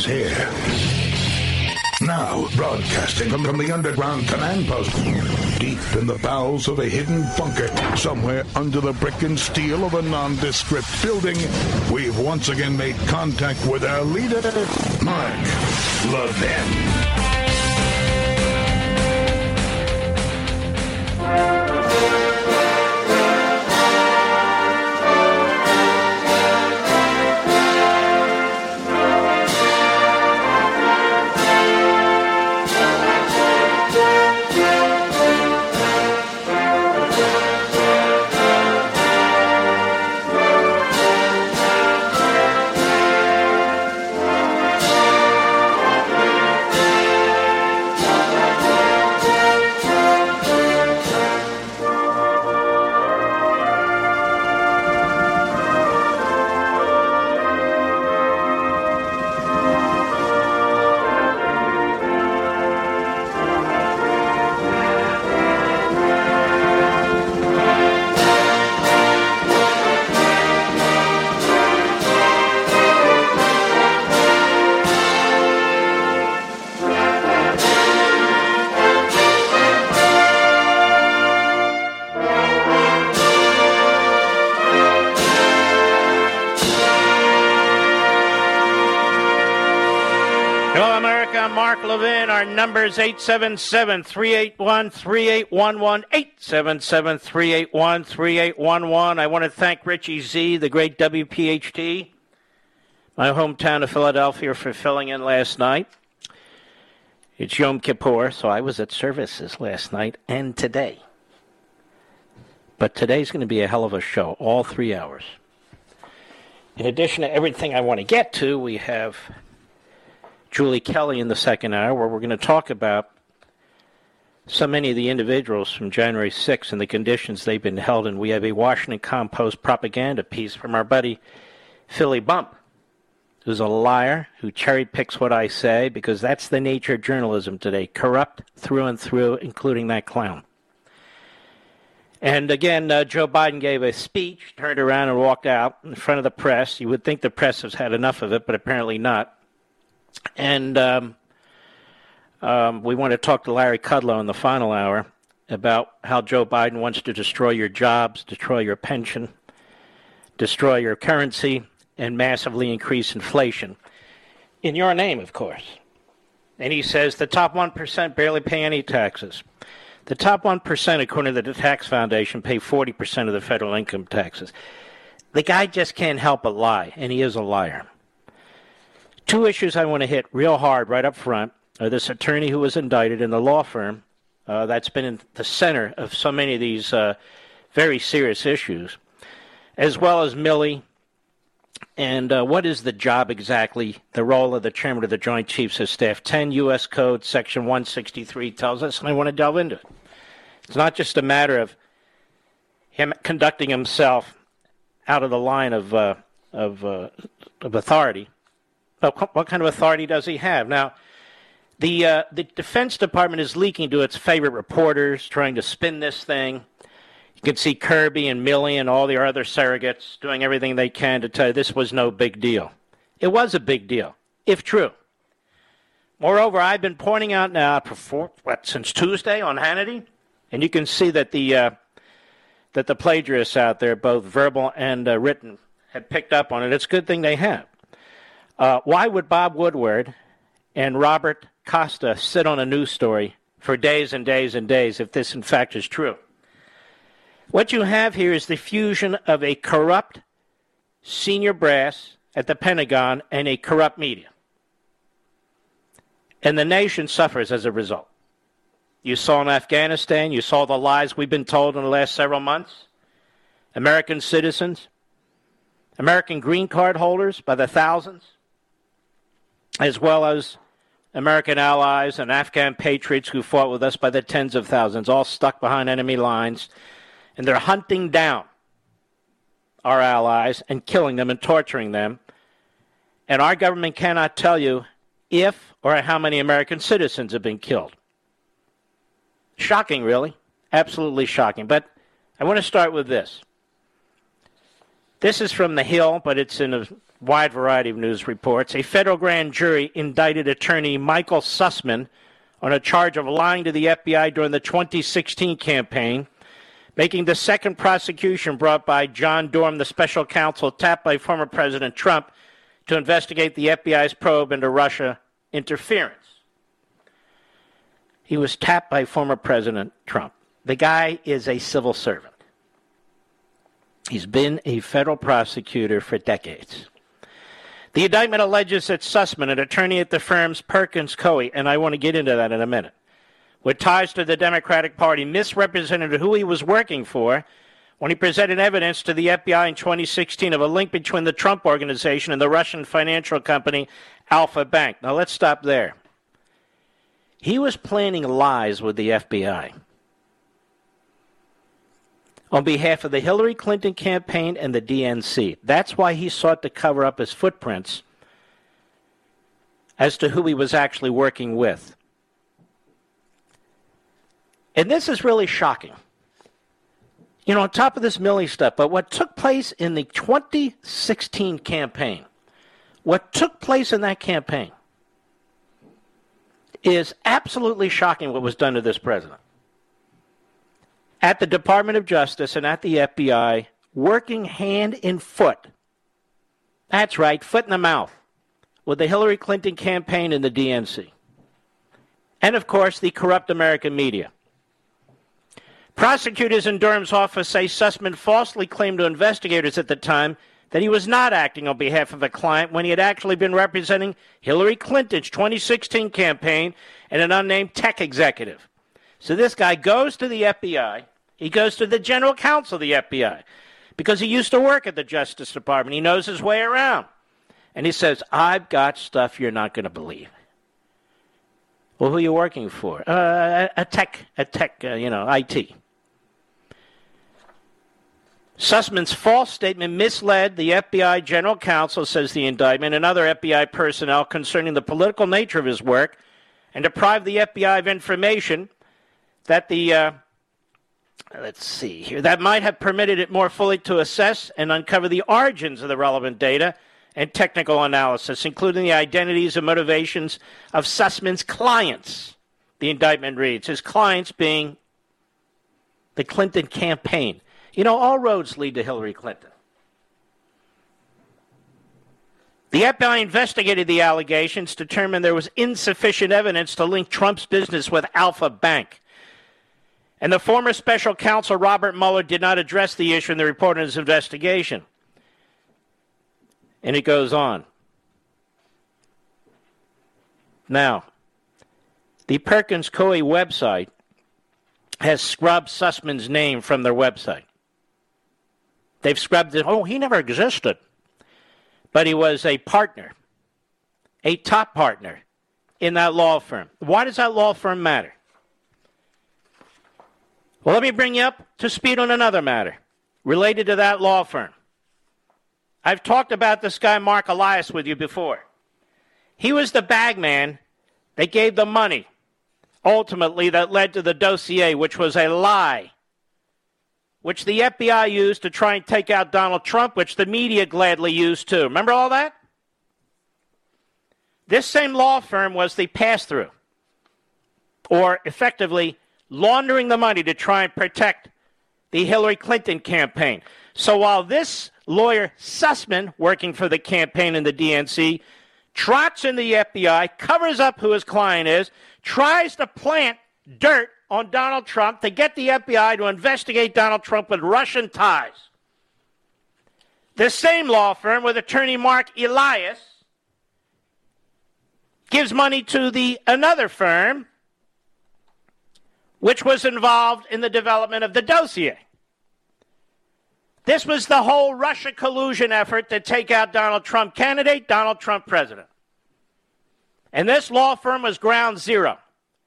here. Now, broadcasting from the underground command post, deep in the bowels of a hidden bunker, somewhere under the brick and steel of a nondescript building, we've once again made contact with our leader, Mark Levin. Our number is 877-381-3811, 877-381-3811. I want to thank Richie Z, the great WPHT, my hometown of Philadelphia, for filling in last night. It's Yom Kippur, so I was at services last night and today. But today's going to be a hell of a show, all 3 hours. In addition to everything I want to get to, we have Julie Kelly in the second hour, where we're going to talk about so many of the individuals from January 6th and the conditions they've been held in. We have a Washington Compost propaganda piece from our buddy Philly Bump, who's a liar, who cherry-picks what I say, because that's the nature of journalism today, corrupt through and through, including that clown. And again, Joe Biden gave a speech, turned around and walked out in front of the press. You would think the press has had enough of it, but apparently not. And we want to talk to Larry Kudlow in the final hour about how Joe Biden wants to destroy your jobs, destroy your pension, destroy your currency, and massively increase inflation. In your name, of course. And he says the top 1% barely pay any taxes. The top 1%, according to the Tax Foundation, pay 40% of the federal income taxes. The guy just can't help but lie, and he is a liar. Two issues I want to hit real hard right up front are this attorney who was indicted in the law firm that's been in the center of so many of these very serious issues, as well as Milley, and what is the job exactly, the role of the chairman of the Joint Chiefs of Staff. 10 U.S. Code Section 163 tells us, and I want to delve into it. It's not just a matter of him conducting himself out of the line of authority. But what kind of authority does he have? Now, the Defense Department is leaking to its favorite reporters, trying to spin this thing. You can see Kirby and Milley and all the other surrogates doing everything they can to tell you this was no big deal. It was a big deal, if true. Moreover, I've been pointing out now since Tuesday on Hannity, and you can see that the plagiarists out there, both verbal and written, have picked up on it. It's a good thing they have. Why would Bob Woodward and Robert Costa sit on a news story for days and days and days if this, in fact, is true? What you have here is the fusion of a corrupt senior brass at the Pentagon and a corrupt media. And the nation suffers as a result. You saw in Afghanistan, you saw the lies we've been told in the last several months. American citizens, American green card holders by the thousands, as well as American allies and Afghan patriots who fought with us by the tens of thousands, all stuck behind enemy lines. And they're hunting down our allies and killing them and torturing them. And our government cannot tell you if or how many American citizens have been killed. Shocking, really. Absolutely shocking. But I want to start with this. This is from The Hill, but it's in a wide variety of news reports. A federal grand jury indicted attorney Michael Sussman on a charge of lying to the FBI during the 2016 campaign, making the second prosecution brought by John Durham, the special counsel tapped by former President Trump to investigate the FBI's probe into Russia interference. He was tapped by former President Trump. The guy is a civil servant. He's been a federal prosecutor for decades. The indictment alleges that Sussman, an attorney at the firm's Perkins Coie, and I want to get into that in a minute, with ties to the Democratic Party, misrepresented who he was working for when he presented evidence to the FBI in 2016 of a link between the Trump Organization and the Russian financial company Alfa Bank. Now let's stop there. He was planning lies with the FBI on behalf of the Hillary Clinton campaign and the DNC. That's why he sought to cover up his footprints as to who he was actually working with. And this is really shocking. You know, on top of this Milley stuff, but what took place in the 2016 campaign, what took place in that campaign is absolutely shocking what was done to this president. At the Department of Justice and at the FBI, working hand in foot. That's right, foot in the mouth, with the Hillary Clinton campaign and the DNC. And, of course, the corrupt American media. Prosecutors in Durham's office say Sussman falsely claimed to investigators at the time that he was not acting on behalf of a client when he had actually been representing Hillary Clinton's 2016 campaign and an unnamed tech executive. So this guy goes to the FBI. He goes to the general counsel of the FBI because he used to work at the Justice Department. He knows his way around. And he says, I've got stuff you're not going to believe. Well, who are you working for? A tech, IT. Sussman's false statement misled the FBI general counsel, says the indictment, and other FBI personnel concerning the political nature of his work and deprived the FBI of information that that might have permitted it more fully to assess and uncover the origins of the relevant data and technical analysis, including the identities and motivations of Sussman's clients. The indictment reads, his clients being the Clinton campaign. You know, all roads lead to Hillary Clinton. The FBI investigated the allegations, determined there was insufficient evidence to link Trump's business with Alfa Bank. And the former special counsel, Robert Mueller, did not address the issue in the report of his investigation. And it goes on. Now, the Perkins Coie website has scrubbed Sussman's name from their website. They've scrubbed it. Oh, he never existed. But he was a partner, a top partner in that law firm. Why does that law firm matter? Well, let me bring you up to speed on another matter related to that law firm. I've talked about this guy, Mark Elias, with you before. He was the bag man that gave the money, ultimately, that led to the dossier, which was a lie, which the FBI used to try and take out Donald Trump, which the media gladly used too. Remember all that? This same law firm was the pass-through, or effectively laundering the money to try and protect the Hillary Clinton campaign. So while this lawyer, Sussman, working for the campaign and the DNC, trots in the FBI, covers up who his client is, tries to plant dirt on Donald Trump to get the FBI to investigate Donald Trump with Russian ties. This same law firm with attorney Mark Elias gives money to another firm which was involved in the development of the dossier. This was the whole Russia collusion effort to take out Donald Trump candidate, Donald Trump president. And this law firm was ground zero.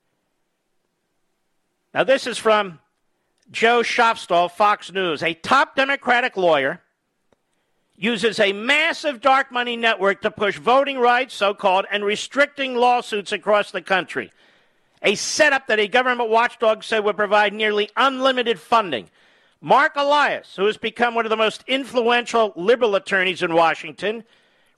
Now, this is from Joe Schofstall, Fox News. A top Democratic lawyer uses a massive dark money network to push voting rights, so-called, and restricting lawsuits across the country. A setup that a government watchdog said would provide nearly unlimited funding. Mark Elias, who has become one of the most influential liberal attorneys in Washington,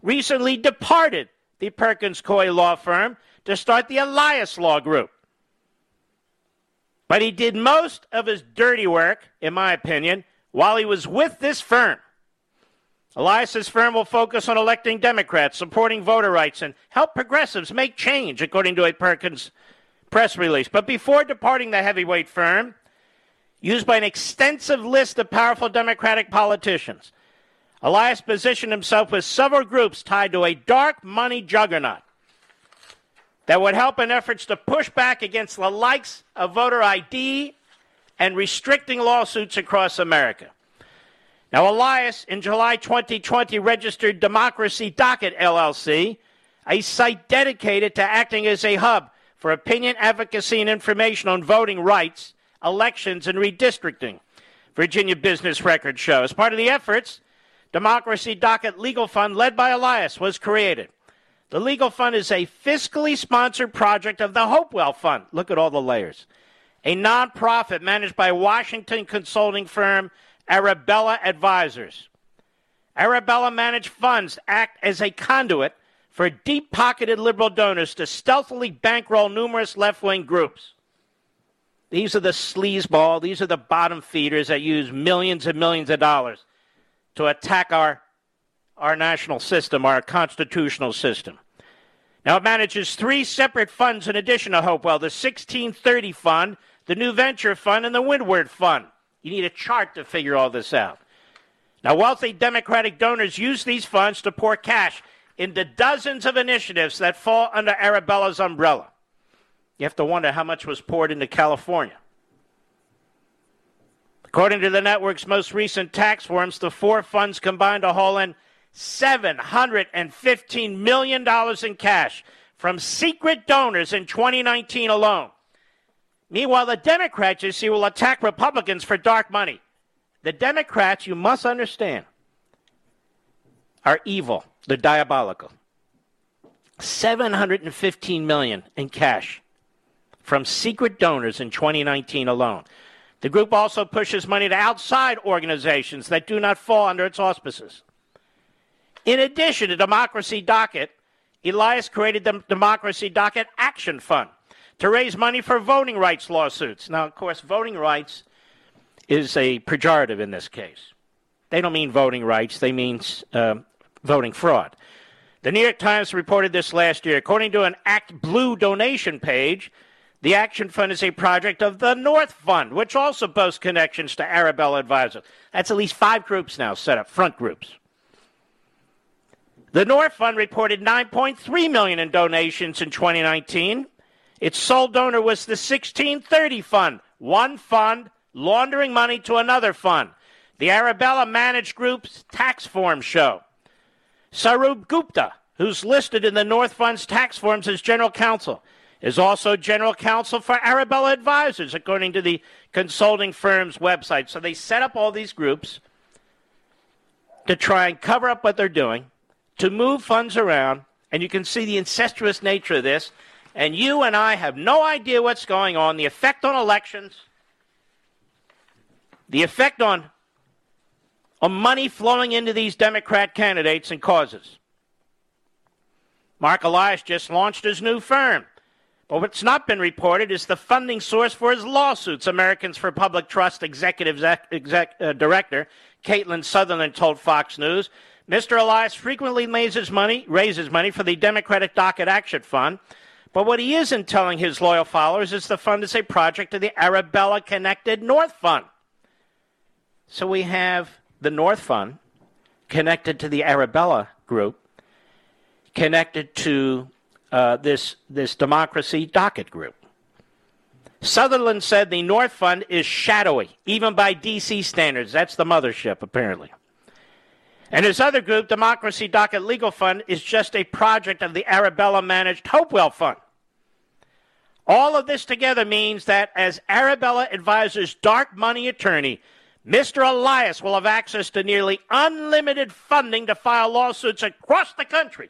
recently departed the Perkins Coie law firm to start the Elias Law Group. But he did most of his dirty work, in my opinion, while he was with this firm. Elias's firm will focus on electing Democrats, supporting voter rights, and help progressives make change, according to a Perkins press release. But before departing the heavyweight firm, used by an extensive list of powerful Democratic politicians, Elias positioned himself with several groups tied to a dark money juggernaut that would help in efforts to push back against the likes of voter ID and restricting lawsuits across America. Now, Elias, in July 2020, registered Democracy Docket, LLC, a site dedicated to acting as a hub for opinion, advocacy, and information on voting rights, elections, and redistricting, Virginia Business Record show. As part of the efforts, Democracy Docket Legal Fund, led by Elias, was created. The Legal Fund is a fiscally sponsored project of the Hopewell Fund. Look at all the layers. A nonprofit managed by Washington consulting firm Arabella Advisors. Arabella managed funds act as a conduit for deep-pocketed liberal donors to stealthily bankroll numerous left-wing groups. These are the sleazeball, these are the bottom feeders that use millions and millions of dollars to attack our national system, our constitutional system. Now, it manages three separate funds in addition to Hopewell, the 1630 Fund, the New Venture Fund, and the Windward Fund. You need a chart to figure all this out. Now, wealthy Democratic donors use these funds to pour cash into dozens of initiatives that fall under Arabella's umbrella. You have to wonder how much was poured into California. According to the network's most recent tax forms, the four funds combined to haul in $715 million in cash from secret donors in 2019 alone. Meanwhile, the Democrats, you see, will attack Republicans for dark money. The Democrats, you must understand, are evil. They're diabolical. $715 million in cash from secret donors in 2019 alone. The group also pushes money to outside organizations that do not fall under its auspices. In addition to Democracy Docket, Elias created the Democracy Docket Action Fund to raise money for voting rights lawsuits. Now, of course, voting rights is a pejorative in this case. They don't mean voting rights. They mean voting fraud. The New York Times reported this last year. According to an Act Blue donation page, the Action Fund is a project of the North Fund, which also boasts connections to Arabella Advisors. That's at least 5 groups now set up, front groups. The North Fund reported $9.3 million in donations in 2019. Its sole donor was the 1630 Fund, one fund laundering money to another fund. The Arabella Managed Group's tax forms show. Saurabh Gupta, who's listed in the North Fund's tax forms as general counsel, is also general counsel for Arabella Advisors, according to the consulting firm's website. So they set up all these groups to try and cover up what they're doing, to move funds around, and you can see the incestuous nature of this, and you and I have no idea what's going on, the effect on elections, the effect on money flowing into these Democrat candidates and causes. Mark Elias just launched his new firm, but what's not been reported is the funding source for his lawsuits. Americans for Public Trust Executive Director Caitlin Sutherland told Fox News, Mr. Elias frequently raises money for the Democratic Docket Action Fund, but what he isn't telling his loyal followers is the fund is a project of the Arabella-connected North Fund. So we have the North Fund connected to the Arabella group, connected to this Democracy Docket group. Sutherland said the North Fund is shadowy, even by D.C. standards. That's the mothership, apparently. And his other group, Democracy Docket Legal Fund, is just a project of the Arabella-managed Hopewell Fund. All of this together means that as Arabella Advisors' dark money attorney, Mr. Elias will have access to nearly unlimited funding to file lawsuits across the country.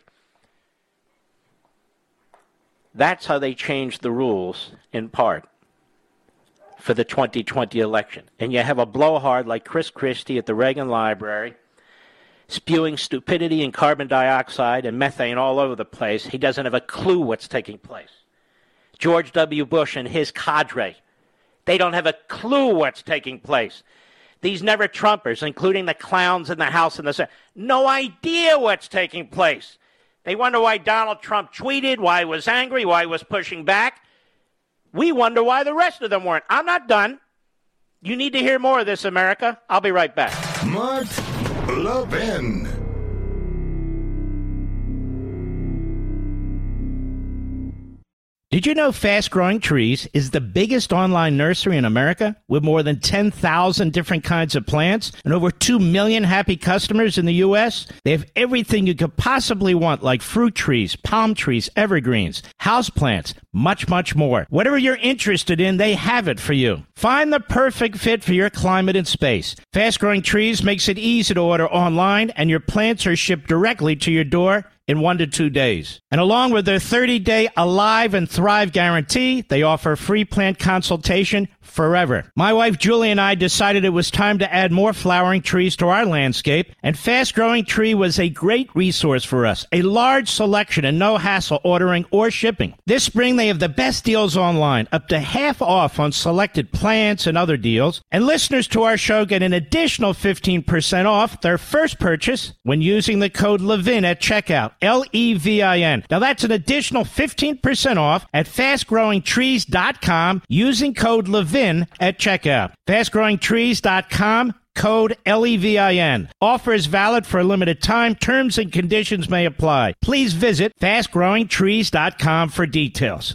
That's how they changed the rules, in part, for the 2020 election. And you have a blowhard like Chris Christie at the Reagan Library spewing stupidity and carbon dioxide and methane all over the place. He doesn't have a clue what's taking place. George W. Bush and his cadre, they don't have a clue what's taking place. These never-Trumpers, including the clowns in the House and the Senate, no idea what's taking place. They wonder why Donald Trump tweeted, why he was angry, why he was pushing back. We wonder why the rest of them weren't. I'm not done. You need to hear more of this, America. I'll be right back. Mark Levin. Did you know Fast Growing Trees is the biggest online nursery in America with more than 10,000 different kinds of plants and over 2 million happy customers in the U.S.? They have everything you could possibly want, like fruit trees, palm trees, evergreens, houseplants, much, much more. Whatever you're interested in, they have it for you. Find the perfect fit for your climate and space. Fast Growing Trees makes it easy to order online, and your plants are shipped directly to your door in 1 to 2 days. And along with their 30-day Alive and Thrive guarantee, they offer free plant consultation forever. My wife Julie and I decided it was time to add more flowering trees to our landscape, and Fast Growing Tree was a great resource for us. A large selection and no hassle ordering or shipping. This spring they have the best deals online, up to half off on selected plants and other deals. And listeners to our show get an additional 15% off their first purchase when using the code LEVIN at checkout. LEVIN. Now that's an additional 15% off at fastgrowingtrees.com using code LEVIN at checkout. Fastgrowingtrees.com, code LEVIN. Offer is valid for a limited time. Terms and conditions may apply. Please visit fastgrowingtrees.com for details.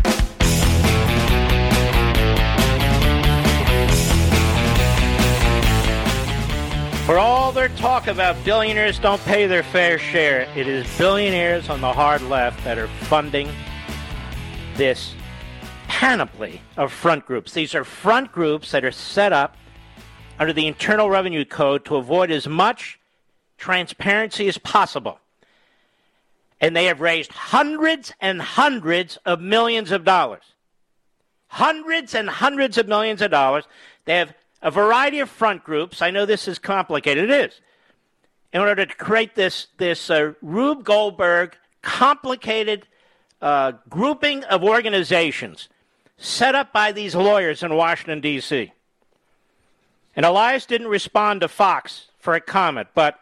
For all their talk about billionaires don't pay their fair share, it is billionaires on the hard left that are funding this panoply of front groups. These are front groups that are set up under the Internal Revenue Code to avoid as much transparency as possible. And they have raised hundreds and hundreds of millions of dollars. Hundreds and hundreds of millions of dollars. They have a variety of front groups. I know this is complicated. It is. In order to create this Rube Goldberg complicated grouping of organizations set up by these lawyers in Washington, D.C. And Elias didn't respond to Fox for a comment, but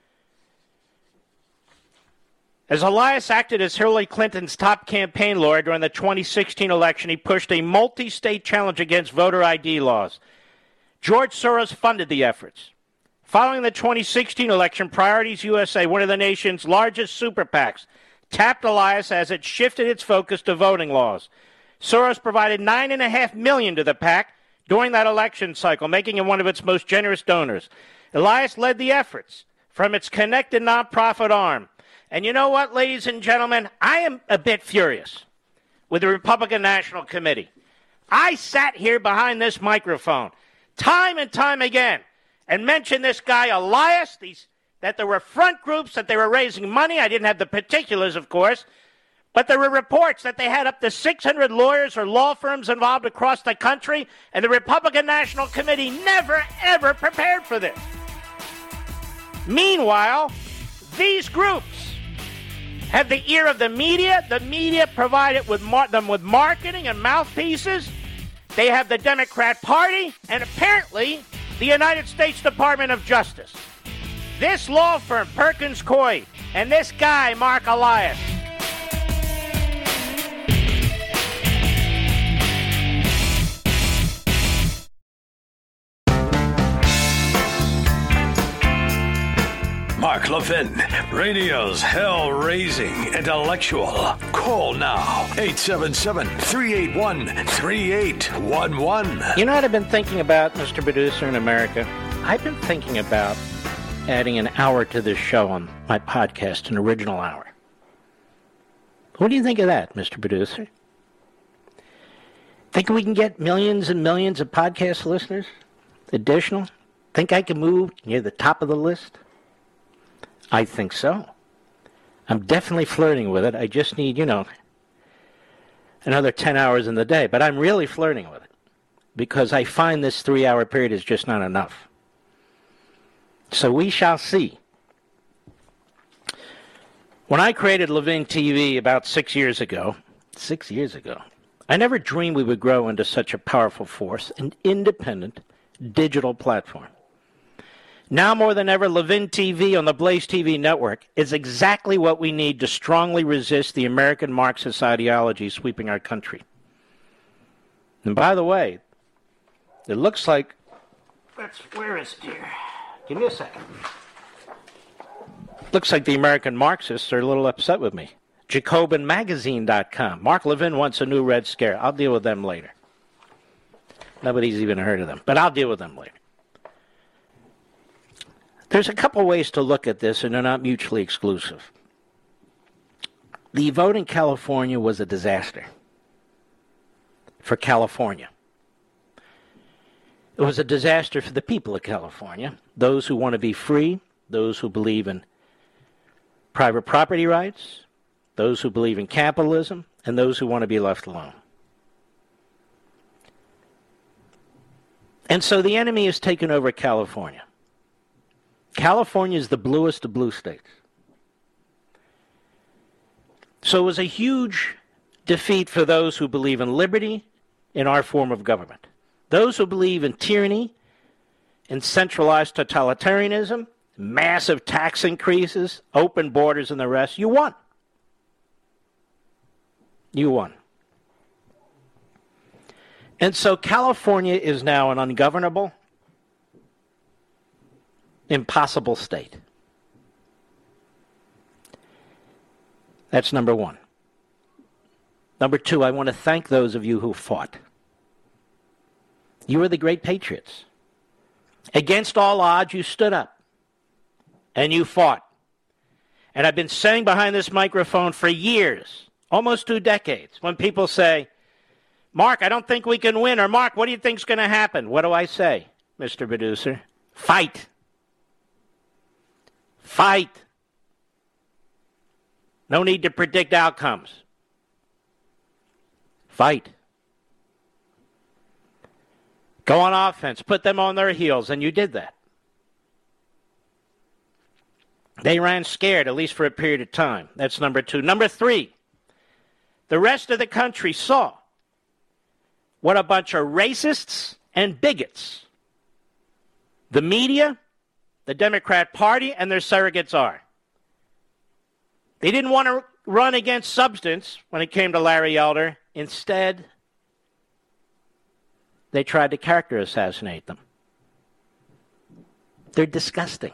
as Elias acted as Hillary Clinton's top campaign lawyer during the 2016 election, he pushed a multi-state challenge against voter ID laws. George Soros funded the efforts. Following the 2016 election, Priorities USA, one of the nation's largest super PACs, tapped Elias as it shifted its focus to voting laws. Soros provided $9.5 million to the PAC during that election cycle, making him one of its most generous donors. Elias led the efforts from its connected nonprofit arm. And you know what, ladies and gentlemen? I am a bit furious with the Republican National Committee. I sat here behind this microphone time and time again and mentioned this guy Elias, that there were front groups, that they were raising money. I didn't have the particulars, of course, but there were reports that they had up to 600 lawyers or law firms involved across the country, and the Republican National Committee never, ever prepared for this. Meanwhile, these groups have the ear of the media. The media provide it with them with marketing and mouthpieces. They have the Democrat Party and apparently the United States Department of Justice. This law firm, Perkins Coie, and this guy, Mark Elias. Mark Levin, radio's hell-raising intellectual. Call now, 877-381-3811. You know what I've been thinking about, Mr. Producer in America? I've been thinking about adding an hour to this show on my podcast, an original hour. What do you think of that, Mr. Producer? Think we can get millions and millions of podcast listeners? Additional? Think I can move near the top of the list? I think so. I'm definitely flirting with it. I just need, another 10 hours in the day. But I'm really flirting with it because I find this 3-hour period is just not enough. So we shall see. When I created Levin TV about 6 years ago, I never dreamed we would grow into such a powerful force, an independent digital platform. Now more than ever, Levin TV on the Blaze TV network is exactly what we need to strongly resist the American Marxist ideology sweeping our country. And by the way, it looks like... Where is it here? Give me a second. Looks like the American Marxists are a little upset with me. JacobinMagazine.com. Mark Levin wants a new Red Scare. I'll deal with them later. Nobody's even heard of them, but I'll deal with them later. There's a couple ways to look at this, and they're not mutually exclusive. The vote in California was a disaster for California. It was a disaster for the people of California, those who want to be free, those who believe in private property rights, those who believe in capitalism, and those who want to be left alone. And so the enemy has taken over California. California is the bluest of blue states. So it was a huge defeat for those who believe in liberty in our form of government. Those who believe in tyranny, in centralized totalitarianism, massive tax increases, open borders, and the rest, you won. You won. And so California is now an ungovernable, impossible state. That's number one. Number two, I want to thank those of you who fought. You were the great patriots. Against all odds, you stood up and you fought. And I've been saying behind this microphone for years, almost 2 decades, when people say, Mark, I don't think we can win, or Mark, what do you think's going to happen? What do I say, Mr. Producer? Fight. Fight. No need to predict outcomes. Fight. Go on offense. Put them on their heels, and you did that. They ran scared, at least for a period of time. That's number two. Number three, the rest of the country saw what a bunch of racists and bigots the media, the Democrat Party, and their surrogates are. They didn't want to run against substance when it came to Larry Elder. Instead, they tried to character assassinate them. They're disgusting.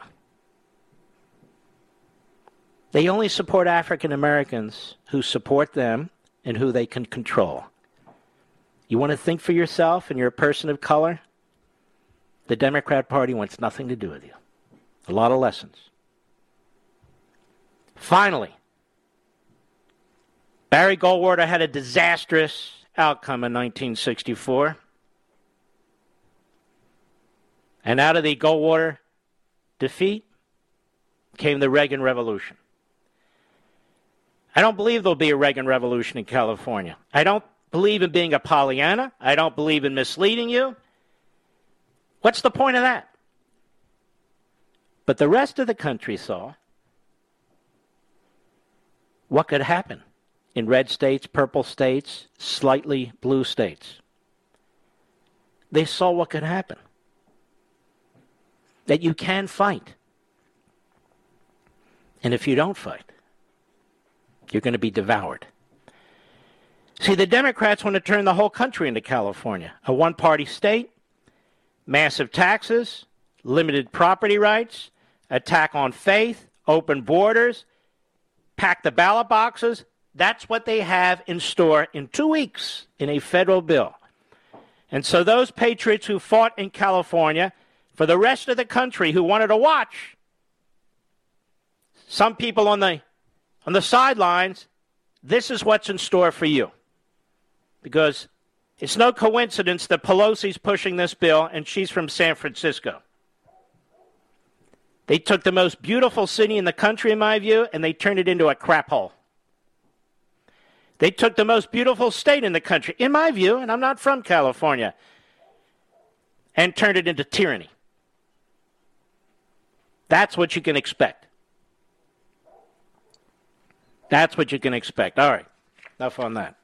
They only support African Americans who support them and who they can control. You want to think for yourself and you're a person of color? The Democrat Party wants nothing to do with you. A lot of lessons. Finally, Barry Goldwater had a disastrous outcome in 1964. And out of the Goldwater defeat came the Reagan Revolution. I don't believe there'll be a Reagan Revolution in California. I don't believe in being a Pollyanna. I don't believe in misleading you. What's the point of that? But the rest of the country saw what could happen in red states, purple states, slightly blue states. They saw what could happen. That you can fight. And if you don't fight, you're going to be devoured. See, the Democrats want to turn the whole country into California, a one-party state, massive taxes, limited property rights, attack on faith, open borders, pack the ballot boxes. That's what they have in store in 2 weeks in a federal bill. And so those patriots who fought in California, for the rest of the country who wanted to watch, some people on the sidelines, this is what's in store for you. Because it's no coincidence that Pelosi's pushing this bill and she's from San Francisco. They took the most beautiful city in the country, in my view, and they turned it into a crap hole. They took the most beautiful state in the country, in my view, and I'm not from California, and turned it into tyranny. That's what you can expect. That's what you can expect. All right, enough on that.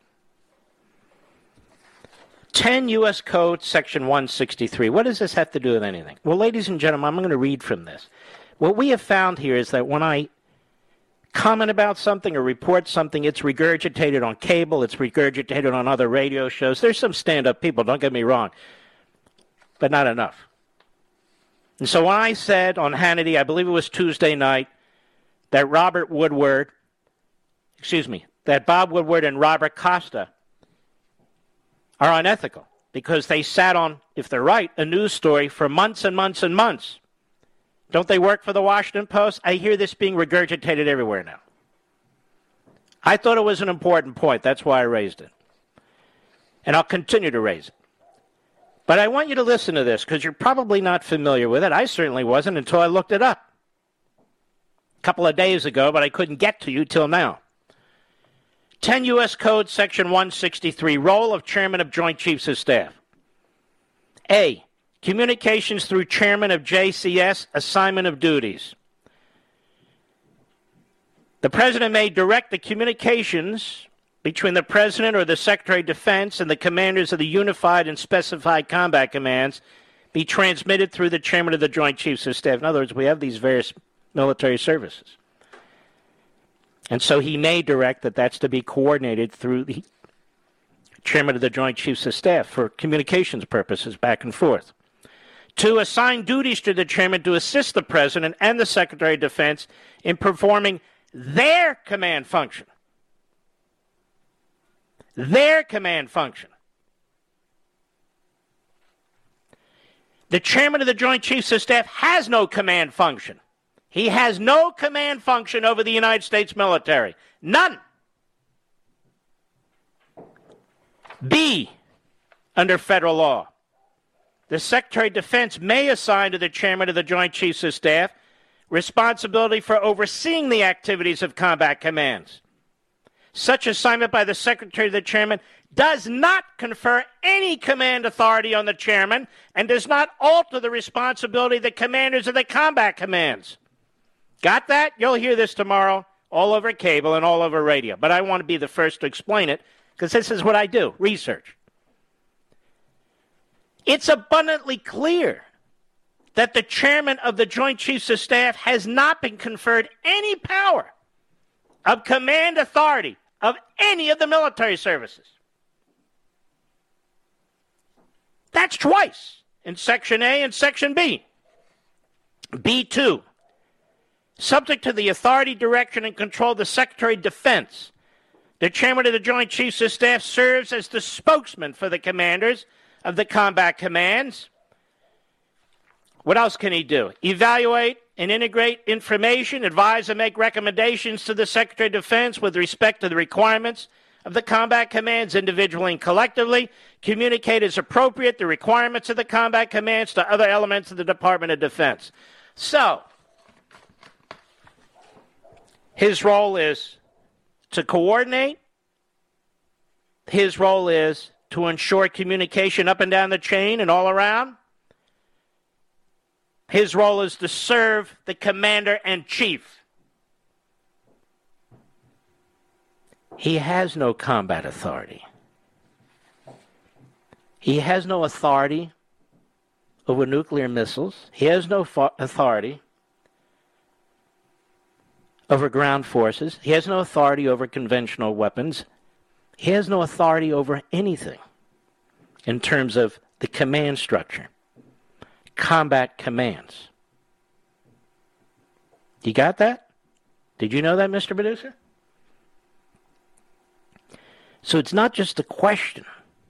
10 U.S. Code, Section 163. What does this have to do with anything? Well, ladies and gentlemen, I'm going to read from this. What we have found here is that when I comment about something or report something, it's regurgitated on cable, it's regurgitated on other radio shows. There's some stand-up people, don't get me wrong, but not enough. And so when I said on Hannity, I believe it was Tuesday night, that that Bob Woodward and Robert Costa are unethical because they sat on, if they're right, a news story for months and months and months. Don't they work for the Washington Post? I hear this being regurgitated everywhere now. I thought it was an important point. That's why I raised it. And I'll continue to raise it. But I want you to listen to this because you're probably not familiar with it. I certainly wasn't until I looked it up a couple of days ago, but I couldn't get to you till now. 10 U.S. Code, Section 163, role of Chairman of Joint Chiefs of Staff. A, communications through Chairman of JCS, assignment of duties. The President may direct the communications between the President or the Secretary of Defense and the commanders of the unified and specified combat commands be transmitted through the Chairman of the Joint Chiefs of Staff. In other words, we have these various military services. And so he may direct that that's to be coordinated through the Chairman of the Joint Chiefs of Staff for communications purposes back and forth. To assign duties to the Chairman to assist the President and the Secretary of Defense in performing their command function. Their command function. The Chairman of the Joint Chiefs of Staff has no command function. He has no command function over the United States military. None. B, under federal law, the Secretary of Defense may assign to the Chairman of the Joint Chiefs of Staff responsibility for overseeing the activities of combat commands. Such assignment by the Secretary of the Chairman does not confer any command authority on the Chairman and does not alter the responsibility of the commanders of the combat commands. Got that? You'll hear this tomorrow all over cable and all over radio. But I want to be the first to explain it because this is what I do, research. It's abundantly clear that the Chairman of the Joint Chiefs of Staff has not been conferred any power of command authority of any of the military services. That's twice in Section A and Section B. B2. Subject to the authority, direction, and control of the Secretary of Defense, the Chairman of the Joint Chiefs of Staff serves as the spokesman for the commanders of the combat commands. What else can he do? Evaluate and integrate information, advise and make recommendations to the Secretary of Defense with respect to the requirements of the combat commands individually and collectively, communicate as appropriate the requirements of the combat commands to other elements of the Department of Defense. So, his role is to coordinate. His role is to ensure communication up and down the chain and all around. His role is to serve the commander-in-chief. He has no combat authority. He has no authority over nuclear missiles. He has no authority over ground forces. He has no authority over conventional weapons. He has no authority over anything in terms of the command structure. Combat commands. You got that? Did you know that, Mr. Producer? So it's not just a question.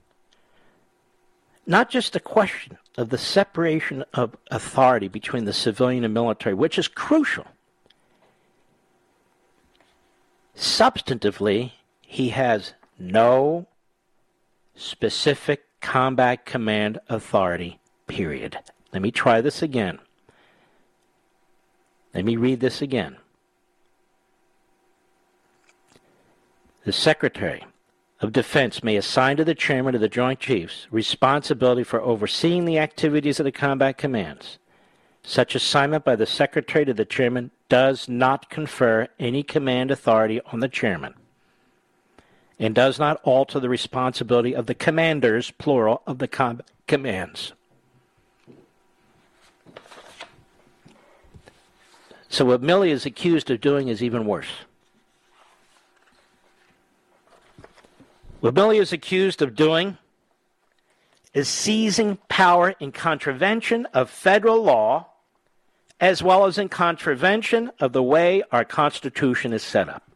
Not just a question of the separation of authority between the civilian and military, which is crucial. Substantively, he has no specific combat command authority, period. Let me try this again. Let me read this again. The Secretary of Defense may assign to the Chairman of the Joint Chiefs responsibility for overseeing the activities of the combat commands. Such assignment by the Secretary to the Chairman does not confer any command authority on the chairman and does not alter the responsibility of the commanders, plural, of the commands. So what Milley is accused of doing is even worse. What Milley is accused of doing is seizing power in contravention of federal law, as well as in contravention of the way our Constitution is set up.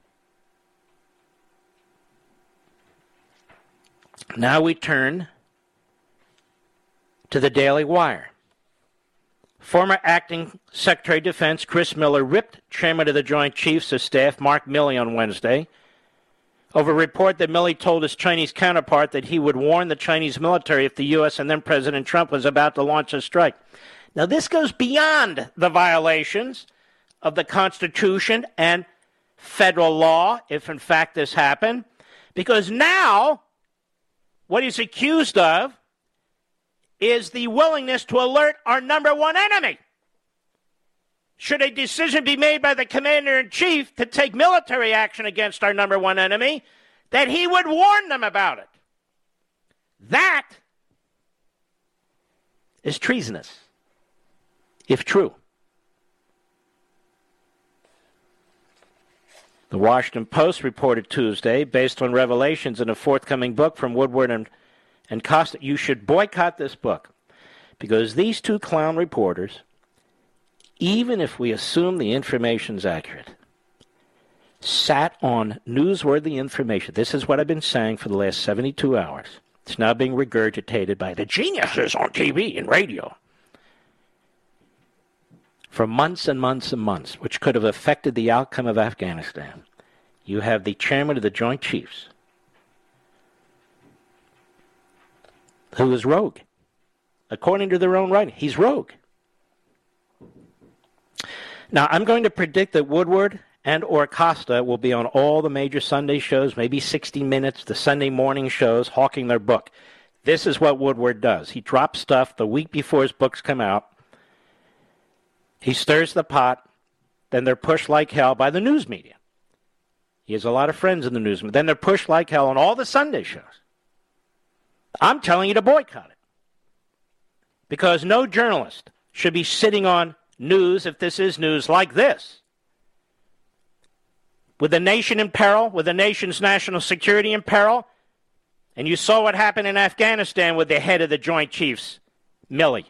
Now we turn to the Daily Wire. Former acting Secretary of Defense Chris Miller ripped Chairman of the Joint Chiefs of Staff Mark Milley on Wednesday over a report that Milley told his Chinese counterpart that he would warn the Chinese military if the U.S. and then President Trump was about to launch a strike. Now, this goes beyond the violations of the Constitution and federal law, if in fact this happened, because now what he's accused of is the willingness to alert our number one enemy. Should a decision be made by the commander-in-chief to take military action against our number one enemy, that he would warn them about it. That is treasonous, if true. The Washington Post reported Tuesday, based on revelations in a forthcoming book from Woodward and Costa, you should boycott this book, because these two clown reporters, even if we assume the information's accurate, sat on newsworthy information. This is what I've been saying for the last 72 hours. It's now being regurgitated by the geniuses on TV and radio for months and months and months, which could have affected the outcome of Afghanistan. You have the chairman of the Joint Chiefs, who is rogue. According to their own writing, he's rogue. Now, I'm going to predict that Woodward and or Costa will be on all the major Sunday shows, maybe 60 Minutes, the Sunday morning shows, hawking their book. This is what Woodward does. He drops stuff the week before his books come out. He stirs the pot, then they're pushed like hell by the news media. He has a lot of friends in the news media. Then they're pushed like hell on all the Sunday shows. I'm telling you to boycott it. Because no journalist should be sitting on news, if this is news, like this. With the nation in peril, with the nation's national security in peril, and you saw what happened in Afghanistan with the head of the Joint Chiefs, Milley.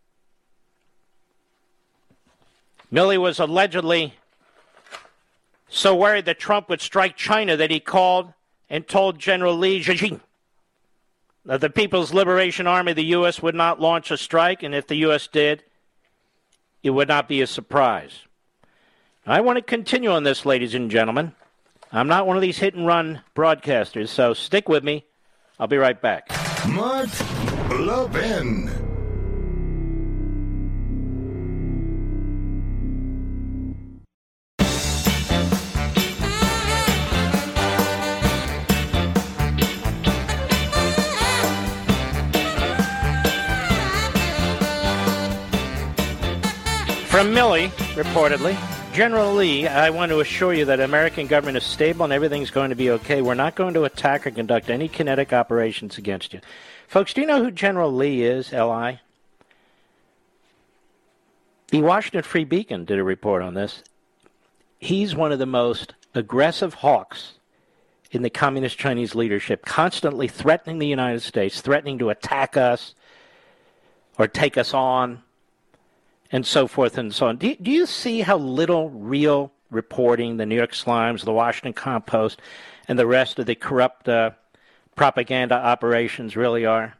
Milley was allegedly so worried that Trump would strike China that he called and told General Li Zhijing that the People's Liberation Army, the U.S., would not launch a strike, and if the U.S. did, it would not be a surprise. I want to continue on this, ladies and gentlemen. I'm not one of these hit-and-run broadcasters, so stick with me. I'll be right back. Mark Levin. From Milley, reportedly, General Lee, I want to assure you that the American government is stable and everything's going to be okay. We're not going to attack or conduct any kinetic operations against you. Folks, do you know who General Lee is, L.I.? The Washington Free Beacon did a report on this. He's one of the most aggressive hawks in the communist Chinese leadership, constantly threatening the United States, threatening to attack us or take us on, and so forth and so on. Do you see how little real reporting the New York Slimes, the Washington Compost, and the rest of the corrupt propaganda operations really are?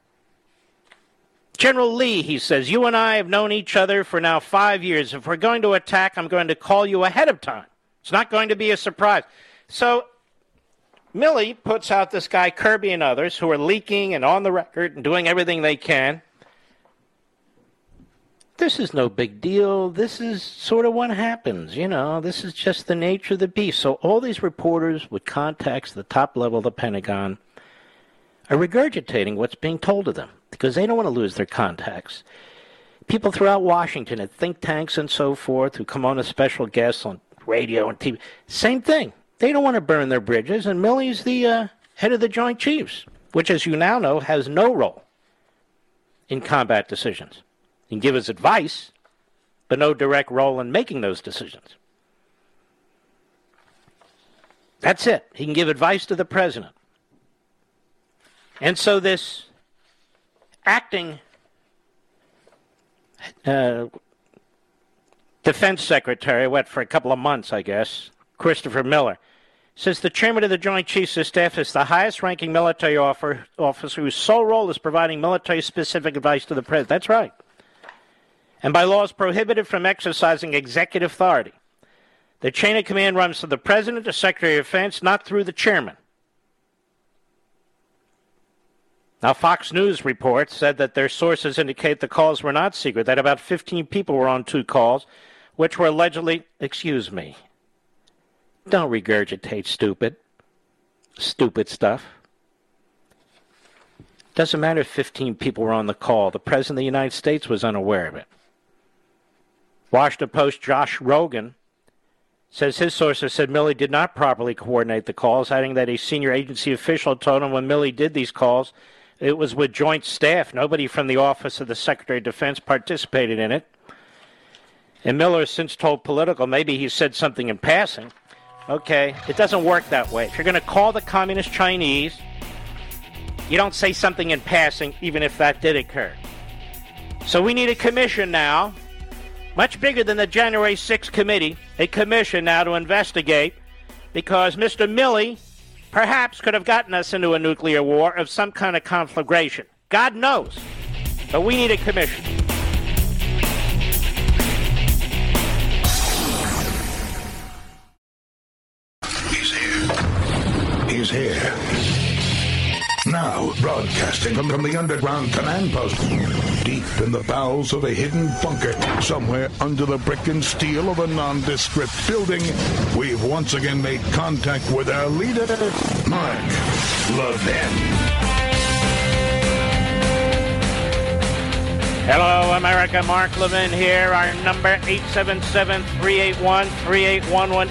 General Lee, he says, you and I have known each other for now 5 years. If we're going to attack, I'm going to call you ahead of time. It's not going to be a surprise. So Milley puts out this guy Kirby and others who are leaking and on the record and doing everything they can. This is no big deal. This is sort of what happens. You know, this is just the nature of the beast. So all these reporters with contacts at the top level of the Pentagon are regurgitating what's being told to them because they don't want to lose their contacts. people throughout Washington at think tanks and so forth who come on as special guests on radio and TV, same thing. They don't want to burn their bridges, and Milley's the head of the Joint Chiefs, which, as you now know, has no role in combat decisions. He can give us advice, but no direct role in making those decisions. That's it. He can give advice to the president. And so this acting defense secretary, for a couple of months, I guess, Christopher Miller, says the chairman of the Joint Chiefs of Staff is the highest-ranking military officer whose sole role is providing military-specific advice to the president. That's right. And by law is prohibited from exercising executive authority. The chain of command runs from the President to Secretary of Defense, not through the chairman. Now, Fox News reports said that their sources indicate the calls were not secret, that about 15 people were on 2 calls, which were allegedly, excuse me, don't regurgitate stupid stuff. Doesn't matter if 15 people were on the call. The President of the United States was unaware of it. Washington Post Josh Rogan says his sources said Milley did not properly coordinate the calls, adding that a senior agency official told him when Milley did these calls, it was with joint staff. Nobody from the Office of the Secretary of Defense participated in it. And Miller has since told Politico maybe he said something in passing. Okay, it doesn't work that way. If you're going to call the Communist Chinese, you don't say something in passing, even if that did occur. So we need a commission now, much bigger than the January 6th committee, a commission now to investigate, because Mr. Milley perhaps could have gotten us into a nuclear war of some kind of conflagration. God knows. But we need a commission. He's here. Now, broadcasting from the underground command post, deep in the bowels of a hidden bunker, somewhere under the brick and steel of a nondescript building, we've once again made contact with our leader, Mark Levin. Hello, America. Mark Levin here. Our number, 877-381-3811,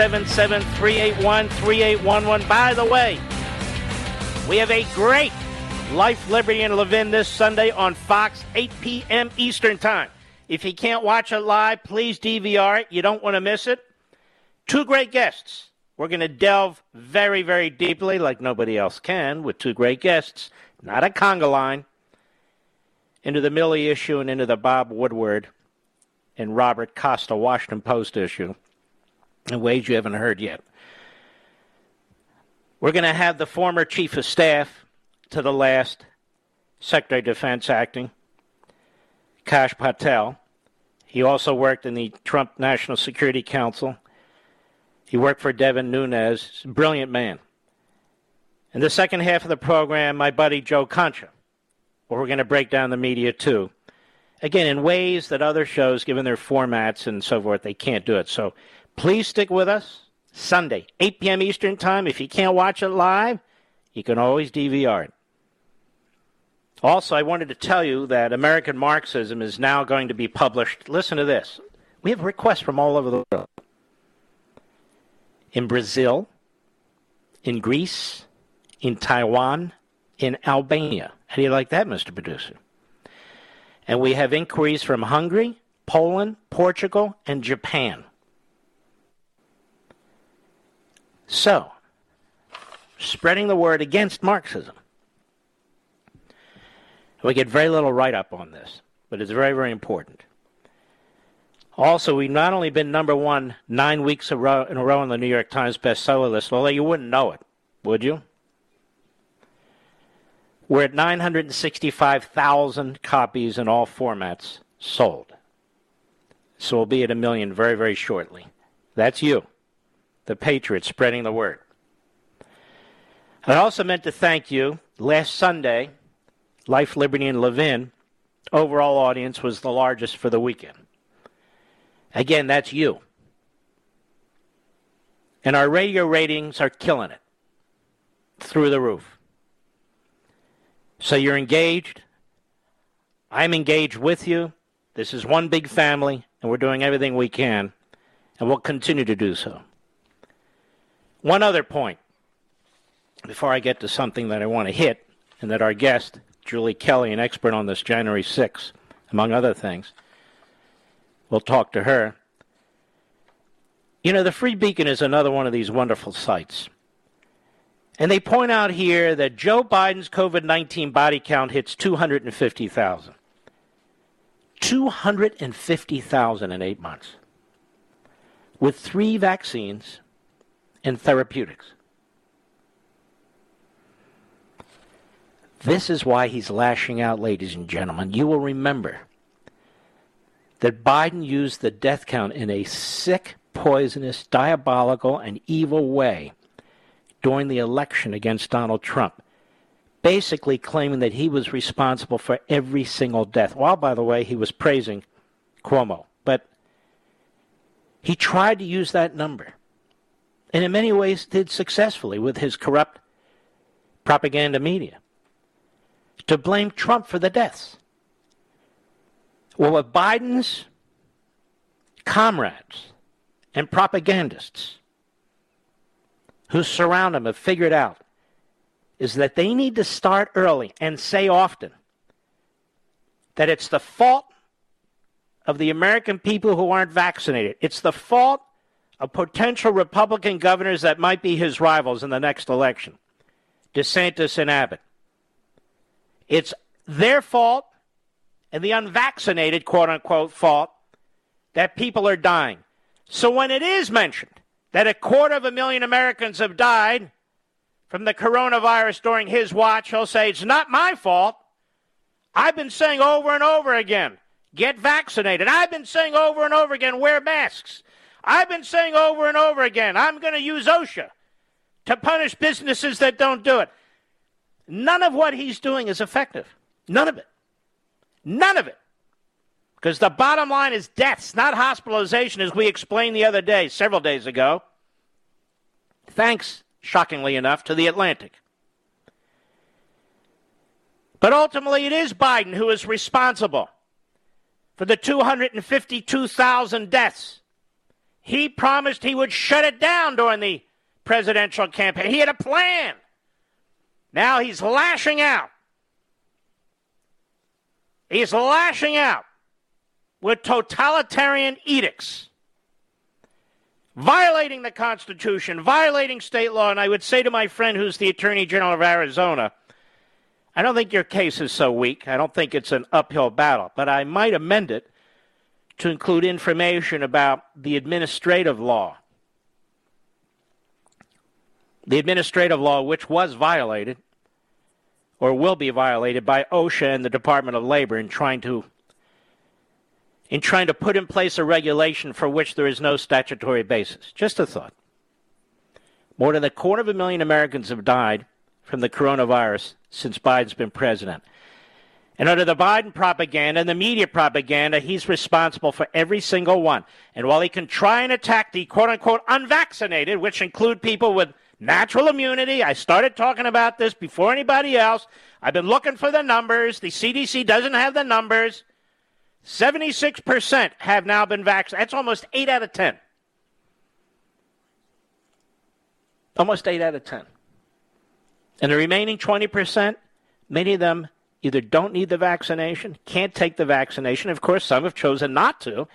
877-381-3811. By the way, we have a great Life, Liberty, and Levin this Sunday on Fox, 8 p.m. Eastern Time. If you can't watch it live, please DVR it. You don't want to miss it. 2 great guests. We're going to delve very, very deeply, like nobody else can, with 2 great guests, not a conga line, into the Milley issue and into the Bob Woodward and Robert Costa Washington Post issue in ways you haven't heard yet. We're going to have the former Chief of Staff to the last Secretary of Defense acting, Kash Patel. He also worked in the Trump National Security Council. He worked for Devin Nunes. Brilliant man. In the second half of the program, my buddy Joe Concha, where we're going to break down the media too. Again, in ways that other shows, given their formats and so forth, they can't do it. So please stick with us. Sunday, 8 p.m. Eastern Time. If you can't watch it live, you can always DVR it. Also, I wanted to tell you that American Marxism is now going to be published. Listen to this. We have requests from all over the world. In Brazil, in Greece, in Taiwan, in Albania. How do you like that, Mr. Producer? And we have inquiries from Hungary, Poland, Portugal, and Japan. So, spreading the word against Marxism. We get very little write-up on this, but it's very, very important. Also, we've not only been number 1 9 weeks in a row on the New York Times bestseller list, although you wouldn't know it, would you? We're at 965,000 copies in all formats sold. So we'll be at 1 million very, very shortly. That's you, the patriot, spreading the word. I also meant to thank you. Last Sunday, Life, Liberty, and Levin, overall audience was the largest for the weekend. Again, that's you. And our radio ratings are killing it. Through the roof. So you're engaged. I'm engaged with you. This is one big family, and we're doing everything we can, and we'll continue to do so. One other point, before I get to something that I want to hit, and that our guest, Julie Kelly, an expert on this January 6th, among other things, we'll talk to her. You know, the Free Beacon is another one of these wonderful sites. And they point out here that Joe Biden's COVID-19 body count hits 250,000. 250,000 in 8 months. With 3 vaccines and therapeutics. This is why he's lashing out, ladies and gentlemen. You will remember that Biden used the death count in a sick, poisonous, diabolical, and evil way during the election against Donald Trump, basically claiming that he was responsible for every single death, while, by the way, he was praising Cuomo. But he tried to use that number, and in many ways did successfully with his corrupt propaganda media, to blame Trump for the deaths. Well, what Biden's comrades and propagandists who surround him have figured out is that they need to start early and say often that it's the fault of the American people who aren't vaccinated. It's the fault of potential Republican governors that might be his rivals in the next election, DeSantis and Abbott. It's their fault and the unvaccinated, quote-unquote, fault that people are dying. So when it is mentioned that 250,000 Americans have died from the coronavirus during his watch, he'll say, it's not my fault. I've been saying over and over again, get vaccinated. I've been saying over and over again, wear masks. I've been saying over and over again, I'm going to use OSHA to punish businesses that don't do it. None of what he's doing is effective. None of it. None of it. Because the bottom line is deaths, not hospitalization, as we explained the other day, several days ago. Thanks, shockingly enough, to The Atlantic. But ultimately, it is Biden who is responsible for the 252,000 deaths. He promised he would shut it down during the presidential campaign. He had a plan. Now he's lashing out. He's lashing out with totalitarian edicts, violating the Constitution, violating state law. And I would say to my friend who's the Attorney General of Arizona, I don't think your case is so weak. I don't think it's an uphill battle. But I might amend it to include information about the administrative law. The administrative law which was violated or will be violated by OSHA and the Department of Labor in trying to put in place a regulation for which there is no statutory basis. Just a thought. More than 250,000 Americans have died from the coronavirus since Biden's been president. And under the Biden propaganda and the media propaganda, he's responsible for every single one. And while he can try and attack the quote-unquote unvaccinated, which include people with natural immunity, I started talking about this before anybody else. I've been looking for the numbers. The CDC doesn't have the numbers. 76% have now been vaccinated. That's almost 8 out of 10. Almost 8 out of 10. And the remaining 20%, many of them either don't need the vaccination, can't take the vaccination. Of course, some have chosen not to.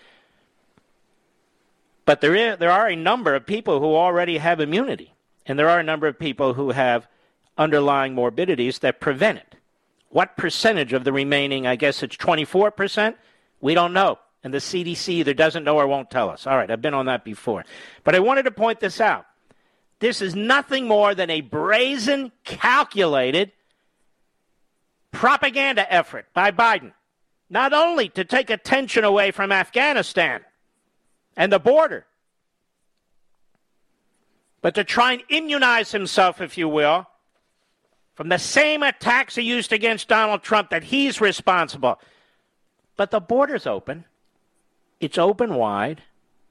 But there are a number of people who already have immunity. And there are a number of people who have underlying morbidities that prevent it. What percentage of the remaining, I guess it's 24%? We don't know. And the CDC either doesn't know or won't tell us. All right, I've been on that before. But I wanted to point this out. This is nothing more than a brazen, calculated propaganda effort by Biden. Not only to take attention away from Afghanistan and the border, but to try and immunize himself, if you will, from the same attacks he used against Donald Trump, that he's responsible. But the border's open. It's open wide.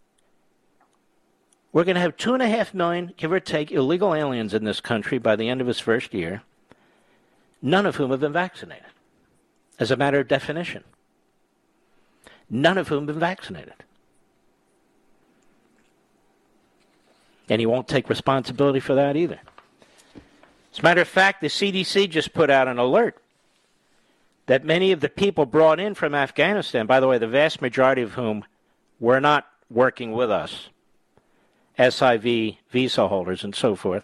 We're going to have 2.5 million, give or take, illegal aliens in this country by the end of his first year, none of whom have been vaccinated, as a matter of definition. none of whom have been vaccinated. And he won't take responsibility for that either. As a matter of fact, the CDC just put out an alert that many of the people brought in from Afghanistan, by the way, the vast majority of whom were not working with us, SIV visa holders and so forth.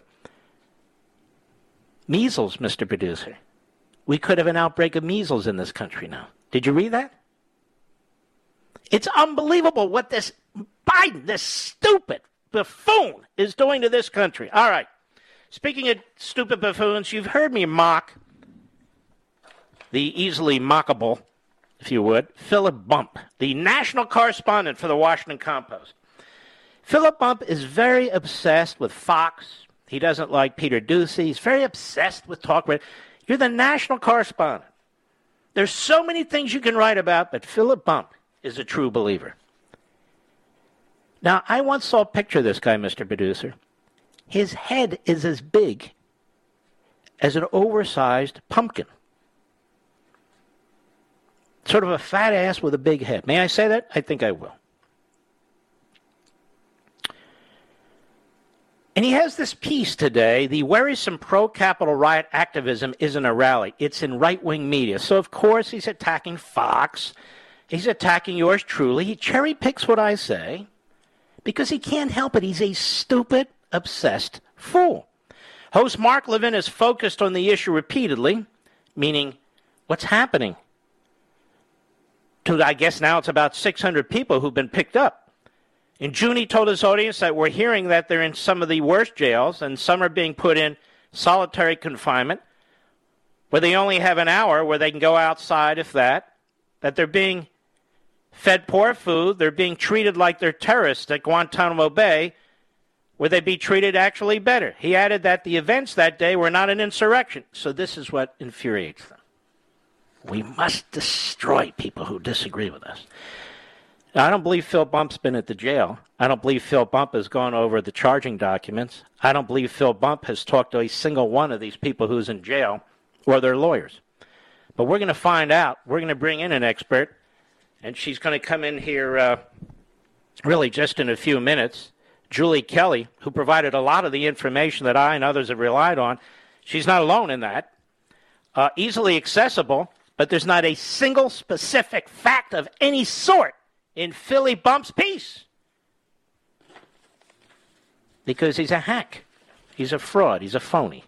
Measles, Mr. Producer. We could have an outbreak of measles in this country now. Did you read that? It's unbelievable what this Biden, this stupid buffoon, is doing to this country. All right. Speaking of stupid buffoons, you've heard me mock the easily mockable, if you would, Philip Bump, the national correspondent for the Washington Compost. Philip Bump is very obsessed with Fox. He doesn't like Peter Doocy. He's very obsessed with talk radio. You're the national correspondent. There's so many things you can write about, but Philip Bump is a true believer. Now, I once saw a picture of this guy, Mr. Producer. His head is as big as an oversized pumpkin. Sort of a fat ass with a big head. May I say that? I think I will. And he has this piece today, the worrisome pro-Capitol riot activism isn't a rally. It's in right-wing media. So, of course, he's attacking Fox. He's attacking yours truly. He cherry-picks what I say because he can't help it. He's a stupid, obsessed fool. Host Mark Levin is focused on the issue repeatedly, meaning what's happening to, I guess now it's about 600 people who've been picked up. In June, he told his audience that we're hearing that they're in some of the worst jails and some are being put in solitary confinement where they only have an hour where they can go outside, if that they're being fed poor food, they're being treated like they're terrorists at Guantanamo Bay, where they'd be treated actually better. He added that the events that day were not an insurrection. So this is what infuriates them. We must destroy people who disagree with us. Now, I don't believe Phil Bump's been at the jail. I don't believe Phil Bump has gone over the charging documents. I don't believe Phil Bump has talked to a single one of these people who's in jail or their lawyers. But we're going to find out. We're going to bring in an expert, and she's going to come in here really just in a few minutes. Julie Kelly, who provided a lot of the information that I and others have relied on. She's not alone in that. Easily accessible, but there's not a single specific fact of any sort in Philly Bump's piece. Because he's a hack. He's a fraud. He's a phony.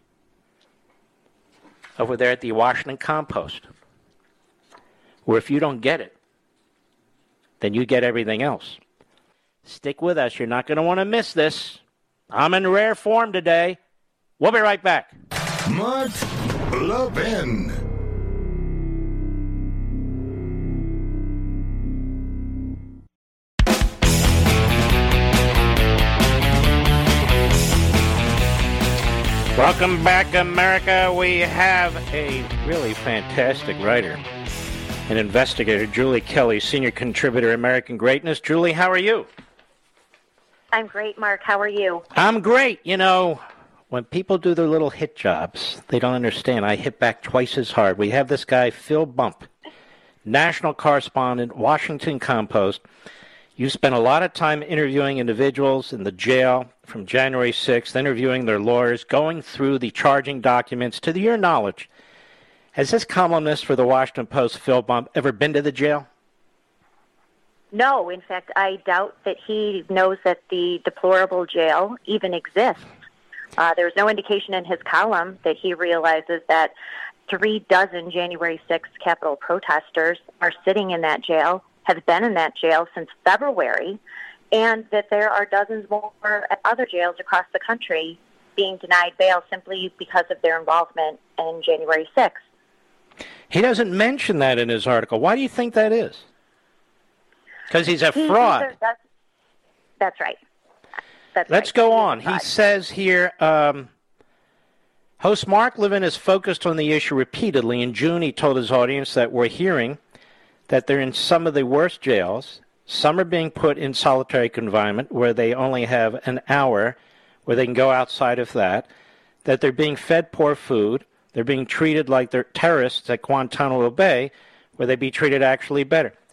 Over there at the Washington Compost. Where if you don't get it, then you get everything else. Stick with us. You're not going to want to miss this. I'm in rare form today. We'll be right back. Mark Levin. Welcome back, America. We have a really fantastic writer and investigator, Julie Kelly, senior contributor, American Greatness. Julie, how are you? I'm great, Mark. How are you? I'm great. You know, when people do their little hit jobs, they don't understand. I hit back twice as hard. We have this guy, Phil Bump, national correspondent, Washington Compost. You spent a lot of time interviewing individuals in the jail from January 6th, interviewing their lawyers, going through the charging documents. To your knowledge, has this columnist for the Washington Post, Phil Bump, ever been to the jail? No. In fact, I doubt that he knows that the deplorable jail even exists. There's no indication in his column that he realizes that 36 January 6th Capitol protesters are sitting in that jail, have been in that jail since February, and that there are dozens more at other jails across the country being denied bail simply because of their involvement in January 6th. He doesn't mention that in his article. Why do you think that is? Because he's a fraud. That's right. Let's go on. He says here, host Mark Levin is focused on the issue repeatedly. In June, he told his audience that we're hearing that they're in some of the worst jails. Some are being put in solitary confinement where they only have an hour where they can go outside of that they're being fed poor food. They're being treated like they're terrorists at Guantanamo Bay where they'd be treated actually better.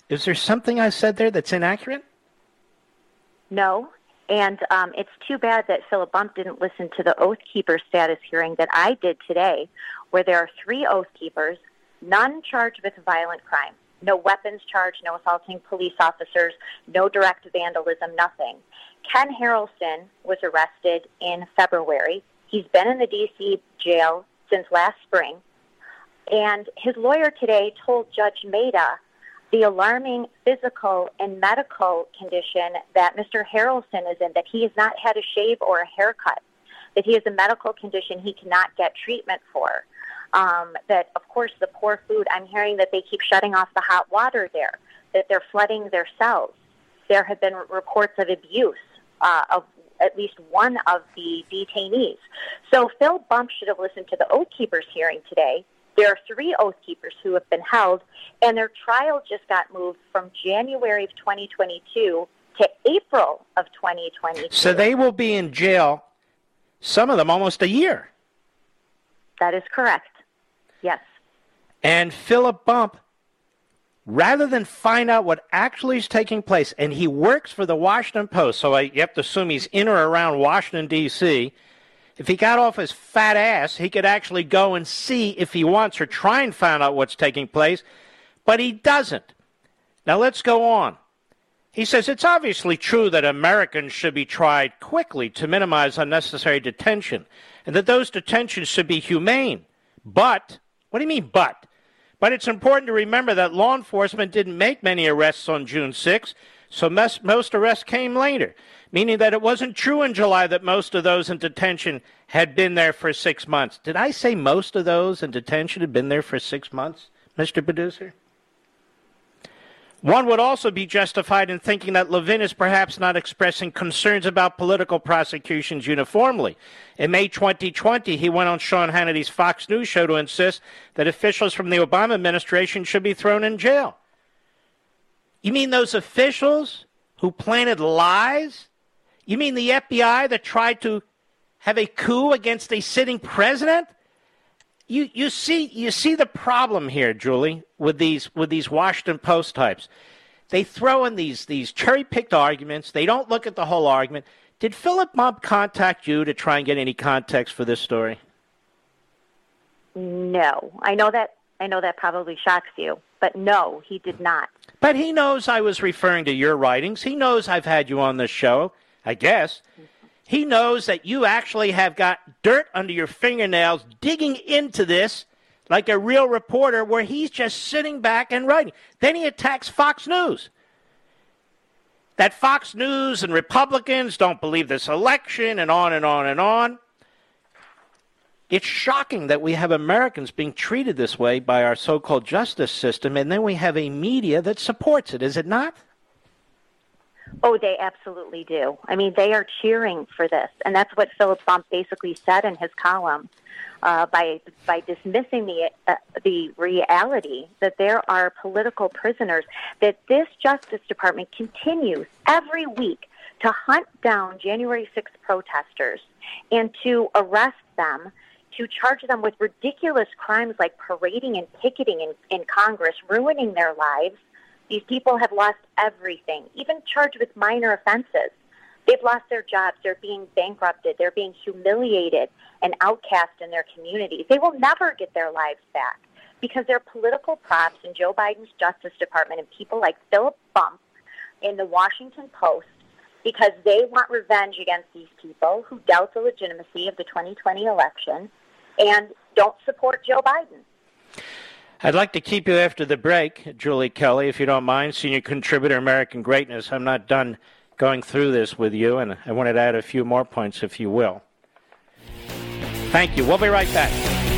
Is there something I said there that's inaccurate? No. And it's too bad that Philip Bump didn't listen to the Oath Keeper status hearing that I did today, where there are 3 Oath Keepers, none charged with violent crime. No weapons charge, no assaulting police officers, no direct vandalism, nothing. Ken Harrelson was arrested in February. He's been in the D.C. jail since last spring. And his lawyer today told Judge Maida the alarming physical and medical condition that Mr. Harrelson is in, that he has not had a shave or a haircut, that he has a medical condition he cannot get treatment for. That, of course, the poor food, I'm hearing that they keep shutting off the hot water there, that they're flooding their cells. There have been reports of abuse of at least one of the detainees. So Phil Bump should have listened to the Oath Keepers hearing today. There are 3 Oath Keepers who have been held, and their trial just got moved from January of 2022 to April of 2022. So they will be in jail, some of them almost a year. That is correct. Yes. And Philip Bump, rather than find out what actually is taking place, and he works for the Washington Post, so you have to assume he's in or around Washington, D.C., if he got off his fat ass, he could actually go and see if he wants or try and find out what's taking place, but he doesn't. Now let's go on. He says it's obviously true that Americans should be tried quickly to minimize unnecessary detention, and that those detentions should be humane. But, what do you mean but? But it's important to remember that law enforcement didn't make many arrests on June 6th, so most arrests came later, meaning that it wasn't true in July that most of those in detention had been there for 6 months. Did I say most of those in detention had been there for 6 months, Mr. Producer? One would also be justified in thinking that Levin is perhaps not expressing concerns about political prosecutions uniformly. In May 2020, he went on Sean Hannity's Fox News show to insist that officials from the Obama administration should be thrown in jail. You mean those officials who planted lies? You mean the FBI that tried to have a coup against a sitting president? You see the problem here, Julie, with these Washington Post types. They throw in these cherry-picked arguments. They don't look at the whole argument. Did Philip Bump contact you to try and get any context for this story? No. I know that probably shocks you, but no, he did not. But he knows I was referring to your writings. He knows I've had you on this show, I guess. He knows that you actually have got dirt under your fingernails digging into this like a real reporter, where he's just sitting back and writing. Then he attacks Fox News. That Fox News and Republicans don't believe this election, and on and on and on. It's shocking that we have Americans being treated this way by our so-called justice system, and then we have a media that supports it, is it not? Oh, they absolutely do. I mean, they are cheering for this, and that's what Philip Bump basically said in his column by dismissing the reality that there are political prisoners, that this Justice Department continues every week to hunt down January 6th protesters and to arrest them, to charge them with ridiculous crimes like parading and picketing in Congress, ruining their lives. These people have lost everything, even charged with minor offenses. They've lost their jobs. They're being bankrupted. They're being humiliated and outcast in their communities. They will never get their lives back because they're political props in Joe Biden's Justice Department and people like Philip Bump in the Washington Post, because they want revenge against these people who doubt the legitimacy of the 2020 election and don't support Joe Biden. I'd like to keep you after the break, Julie Kelly, if you don't mind, senior contributor, American Greatness. I'm not done going through this with you, and I wanted to add a few more points, if you will. Thank you. We'll be right back.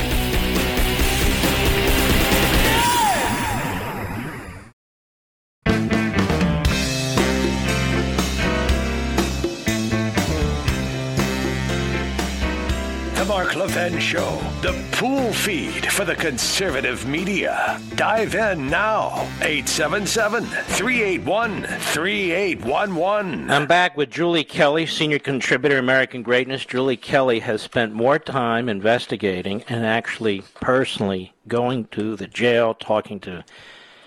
Mark Levin Show, the pool feed for the conservative media. Dive in now. 877-381-3811. I'm back with Julie Kelly, senior contributor, American Greatness. Julie Kelly has spent more time investigating and actually personally going to the jail, talking to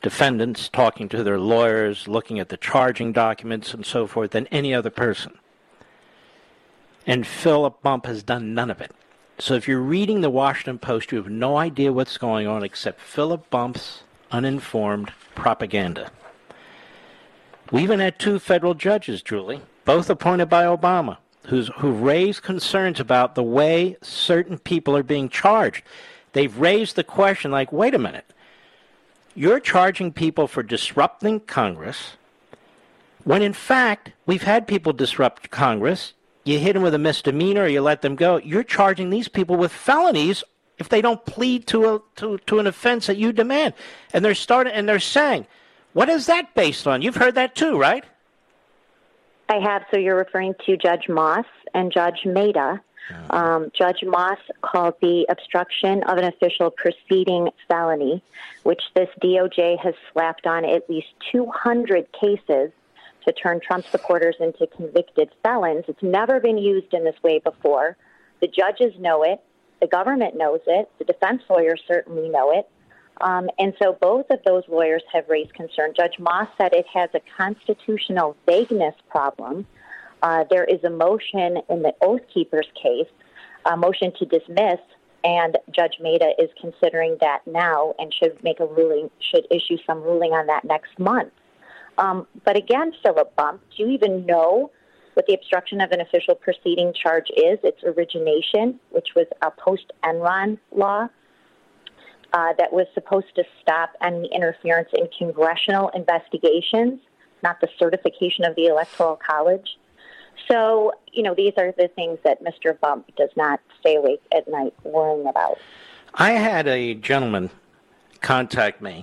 defendants, talking to their lawyers, looking at the charging documents and so forth than any other person. And Philip Bump has done none of it. So if you're reading the Washington Post, you have no idea what's going on except Philip Bump's uninformed propaganda. We even had 2 federal judges, Julie, both appointed by Obama, who raised concerns about the way certain people are being charged. They've raised the question like, wait a minute, you're charging people for disrupting Congress when in fact we've had people disrupt Congress. You hit them with a misdemeanor or you let them go. You're charging these people with felonies if they don't plead to an offense that you demand. And they're saying, what is that based on? You've heard that too, right? I have. So you're referring to Judge Moss and Judge Maida. Judge Moss called the obstruction of an official proceeding felony, which this DOJ has slapped on at least 200 cases to turn Trump supporters into convicted felons. It's never been used in this way before. The judges know it. The government knows it. The defense lawyers certainly know it. And so both of those lawyers have raised concern. Judge Moss said it has a constitutional vagueness problem. There is a motion in the Oath Keepers case, a motion to dismiss, and Judge Maida is considering that now and should issue some ruling on that next month. But again, Philip Bump, do you even know what the obstruction of an official proceeding charge is? Its origination, which was a post-Enron law that was supposed to stop any interference in congressional investigations, not the certification of the Electoral College. So, these are the things that Mr. Bump does not stay awake at night worrying about. I had a gentleman contact me.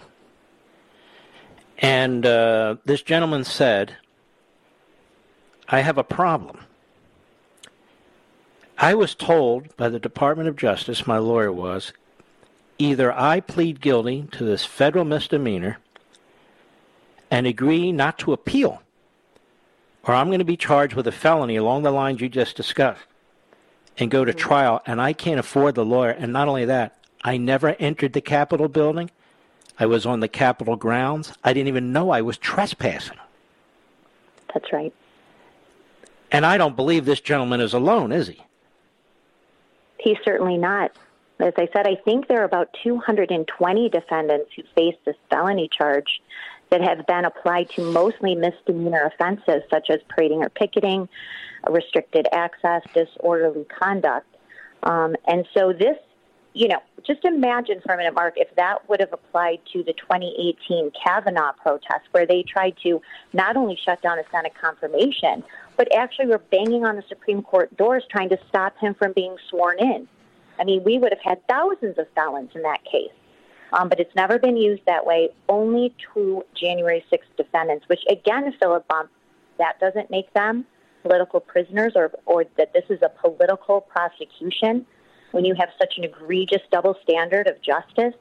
And this gentleman said, I have a problem. I was told by the Department of Justice, my lawyer was, either I plead guilty to this federal misdemeanor and agree not to appeal, or I'm going to be charged with a felony along the lines you just discussed and go to trial, and I can't afford the lawyer. And not only that, I never entered the Capitol building. I was on the Capitol grounds. I didn't even know I was trespassing. That's right. And I don't believe this gentleman is alone, is he? He's certainly not. As I said, I think there are about 220 defendants who face this felony charge that have been applied to mostly misdemeanor offenses such as parading or picketing, restricted access, disorderly conduct. And so this, just imagine for a minute, Mark, if that would have applied to the 2018 Kavanaugh protest, where they tried to not only shut down a Senate confirmation, but actually were banging on the Supreme Court doors trying to stop him from being sworn in. I mean, we would have had thousands of felons in that case. But it's never been used that way. Only 2 January 6th defendants, which, again, Philip Bump, that doesn't make them political prisoners or that this is a political prosecution. When you have such an egregious double standard of justice,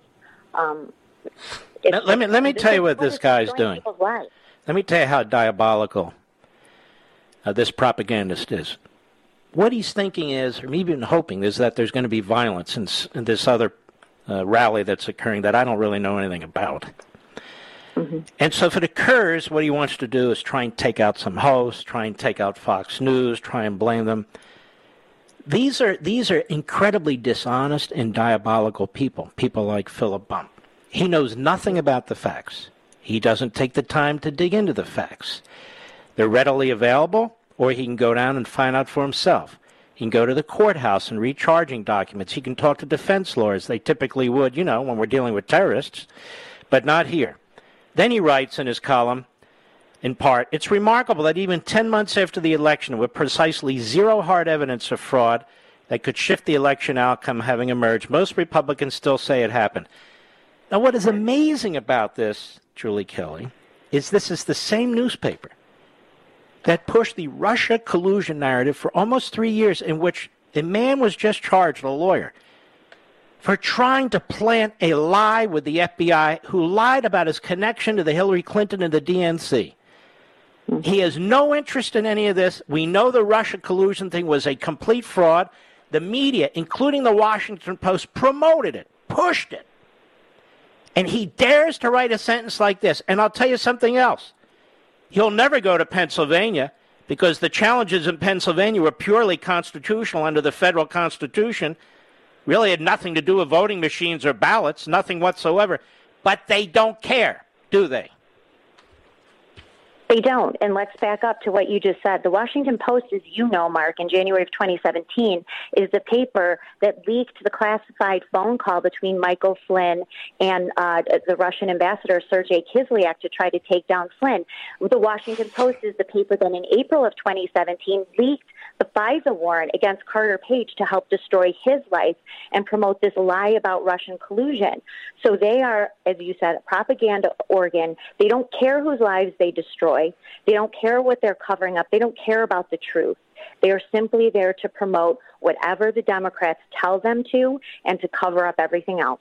let me tell you what this guy's doing. Let me tell you how diabolical this propagandist is. What he's thinking is, or even hoping, is that there's going to be violence in this other rally that's occurring that I don't really know anything about. Mm-hmm. And so if it occurs, what he wants to do is try and take out some hosts, try and take out Fox News, try and blame them. These are incredibly dishonest and diabolical people like Philip Bump. He knows nothing about the facts. He doesn't take the time to dig into the facts. They're readily available, or he can go down and find out for himself. He can go to the courthouse and read charging documents. He can talk to defense lawyers. They typically would, when we're dealing with terrorists, but not here. Then he writes in his column, in part, it's remarkable that even 10 months after the election, with precisely zero hard evidence of fraud that could shift the election outcome having emerged, most Republicans still say it happened. Now, what is amazing about this, Julie Kelly, is this is the same newspaper that pushed the Russia collusion narrative for almost 3 years, in which a man was just charged, a lawyer, for trying to plant a lie with the FBI, who lied about his connection to the Hillary Clinton and the DNC. He has no interest in any of this. We know the Russia collusion thing was a complete fraud. The media, including the Washington Post, promoted it, pushed it. And he dares to write a sentence like this. And I'll tell you something else. He'll never go to Pennsylvania because the challenges in Pennsylvania were purely constitutional under the federal Constitution. Really had nothing to do with voting machines or ballots, nothing whatsoever. But they don't care, do they? They don't. And let's back up to what you just said. The Washington Post, as you know, Mark, in January of 2017, is the paper that leaked the classified phone call between Michael Flynn and the Russian ambassador, Sergei Kislyak, to try to take down Flynn. The Washington Post is the paper that in April of 2017 leaked the FISA warrant against Carter Page to help destroy his life and promote this lie about Russian collusion. So they are, as you said, a propaganda organ. They don't care whose lives they destroy. They don't care what they're covering up. They don't care about the truth. They are simply there to promote whatever the Democrats tell them to and to cover up everything else.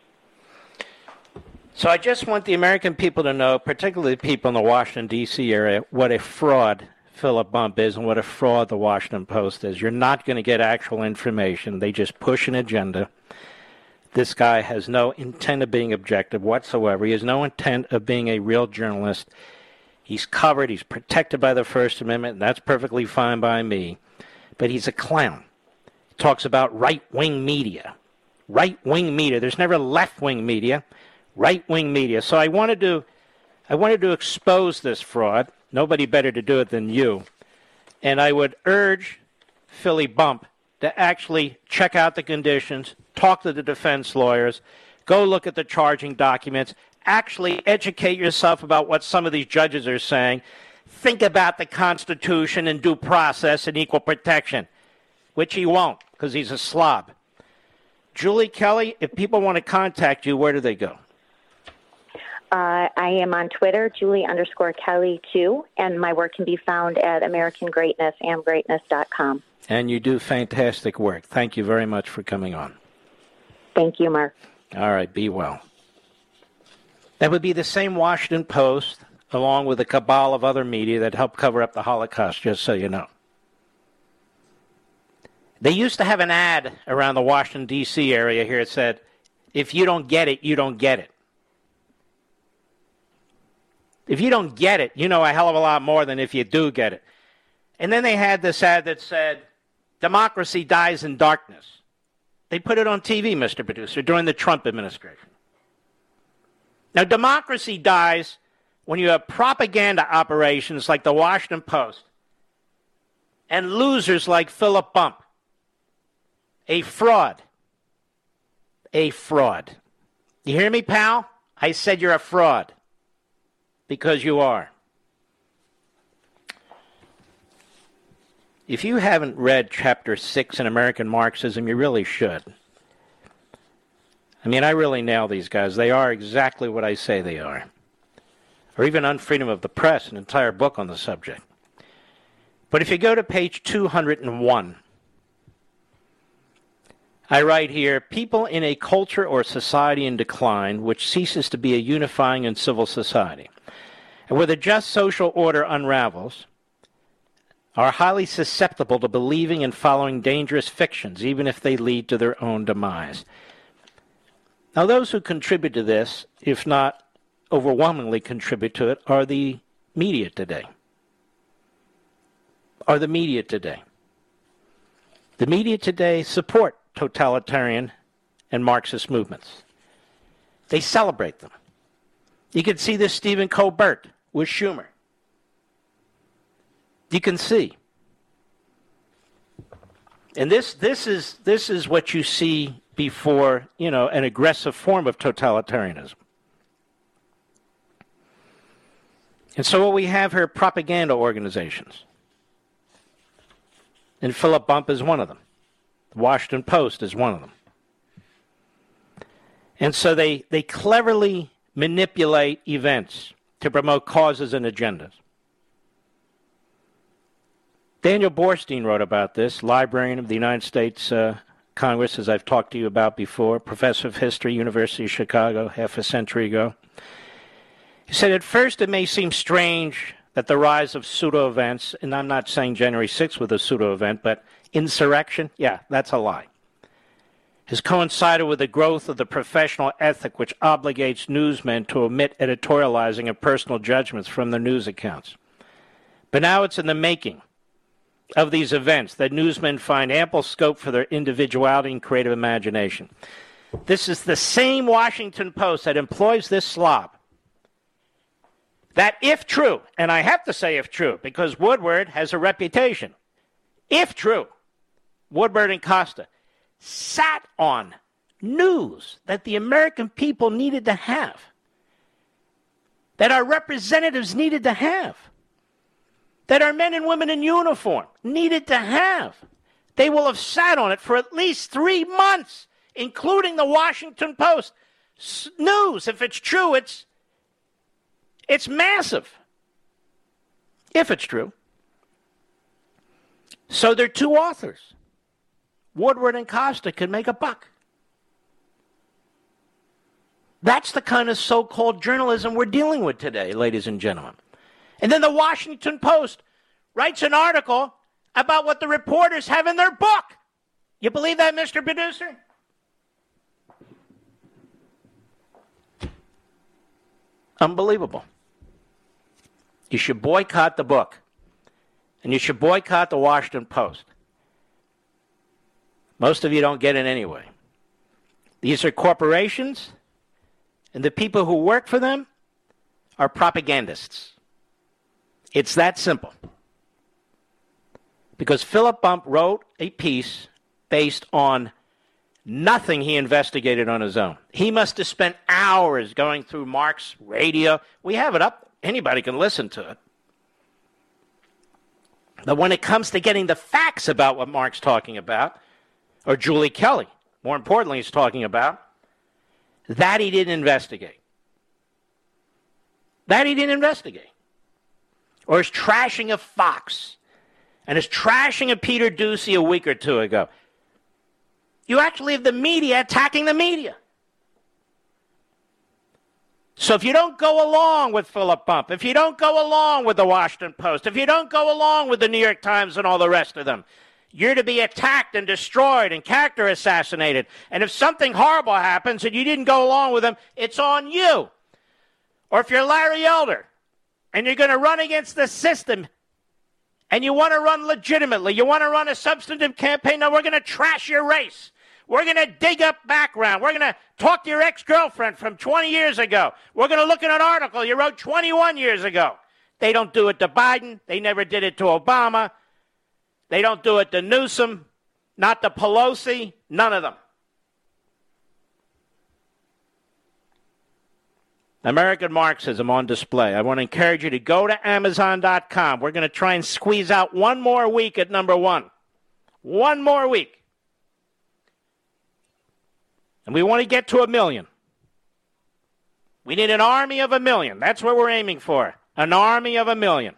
So I just want the American people to know, particularly the people in the Washington, D.C. area, what a fraud Philip Bump is and what a fraud the Washington Post is. You're not going to get actual information. They just push an agenda. This guy has no intent of being objective whatsoever. He has no intent of being a real journalist. He's covered. He's protected by the First Amendment, and that's perfectly fine by me. But he's a clown. He talks about right-wing media. Right-wing media. There's never left-wing media. Right-wing media. So I wanted to expose this fraud. Nobody better to do it than you. And I would urge Philly Bump to actually check out the conditions, talk to the defense lawyers, go look at the charging documents, actually educate yourself about what some of these judges are saying. Think about the Constitution and due process and equal protection, which he won't because he's a slob. Julie Kelly, if people want to contact you, where do they go? I am on Twitter, Julie_Kelly2, and my work can be found at American Greatness, amgreatness.com. And you do fantastic work. Thank you very much for coming on. Thank you, Mark. All right, be well. That would be the same Washington Post, along with a cabal of other media that helped cover up the Holocaust, just so you know. They used to have an ad around the Washington, D.C. area here that said, if you don't get it, you don't get it. If you don't get it, you know a hell of a lot more than if you do get it. And then they had this ad that said, democracy dies in darkness. They put it on TV, Mr. Producer, during the Trump administration. Now, democracy dies when you have propaganda operations like the Washington Post and losers like Philip Bump. A fraud. A fraud. You hear me, pal? I said you're a fraud. Because you are. If you haven't read Chapter 6 in American Marxism, you really should. I mean, I really nail these guys. They are exactly what I say they are. Or even on freedom of the press, an entire book on the subject. But if you go to page 201, I write here, people in a culture or society in decline which ceases to be a unifying and civil society, and where the just social order unravels, are highly susceptible to believing and following dangerous fictions, even if they lead to their own demise. Now, those who contribute to this, if not overwhelmingly contribute to it, are the media today. The media today support totalitarian and Marxist movements. They celebrate them. You can see this Stephen Colbert with Schumer. You can see. And this is what you see before, an aggressive form of totalitarianism. And so what we have here are propaganda organizations. And Philip Bump is one of them. The Washington Post is one of them. And so they cleverly manipulate events to promote causes and agendas. Daniel Borstein wrote about this, librarian of the United States Congress, as I've talked to you about before, professor of history, University of Chicago, half a century ago. He said, at first it may seem strange that the rise of pseudo-events, and I'm not saying January 6th was a pseudo-event, but insurrection, yeah, that's a lie. has coincided with the growth of the professional ethic which obligates newsmen to omit editorializing of personal judgments from their news accounts. But now it's in the making of these events that newsmen find ample scope for their individuality and creative imagination. This is the same Washington Post that employs this slob. That if true, and I have to say if true, because Woodward has a reputation, if true, Woodward and Costa sat on news that the American people needed to have, that our representatives needed to have, that our men and women in uniform needed to have. They will have sat on it for at least 3 months, including the Washington Post news. If it's true, it's massive. If it's true. So there are two authors. Woodward and Costa can make a buck. That's the kind of so-called journalism we're dealing with today, ladies and gentlemen. And then the Washington Post writes an article about what the reporters have in their book. You believe that, Mr. Producer? Unbelievable. You should boycott the book. And you should boycott the Washington Post. Most of you don't get it anyway. These are corporations, and the people who work for them are propagandists. It's that simple. Because Philip Bump wrote a piece based on nothing he investigated on his own. He must have spent hours going through Mark's radio. We have it up. Anybody can listen to it. But when it comes to getting the facts about what Mark's talking about, or Julie Kelly, more importantly, is talking about, that he didn't investigate. That he didn't investigate. Or his trashing of Fox, and his trashing of Peter Doocy a week or two ago. You actually have the media attacking the media. So if you don't go along with Philip Bump, if you don't go along with the Washington Post, if you don't go along with the New York Times and all the rest of them, you're to be attacked and destroyed and character assassinated. And if something horrible happens and you didn't go along with them, it's on you. Or if you're Larry Elder and you're going to run against the system and you want to run legitimately, you want to run a substantive campaign, no, we're going to trash your race. We're going to dig up background. We're going to talk to your ex-girlfriend from 20 years ago. We're going to look at an article you wrote 21 years ago. They don't do it to Biden. They never did it to Obama. They don't do it to Newsom, not to Pelosi, none of them. American Marxism on display. I want to encourage you to go to Amazon.com. We're going to try and squeeze out one more week at number one. One more week. And we want to get to 1 million. We need an army of 1 million. That's what we're aiming for. An army of 1 million.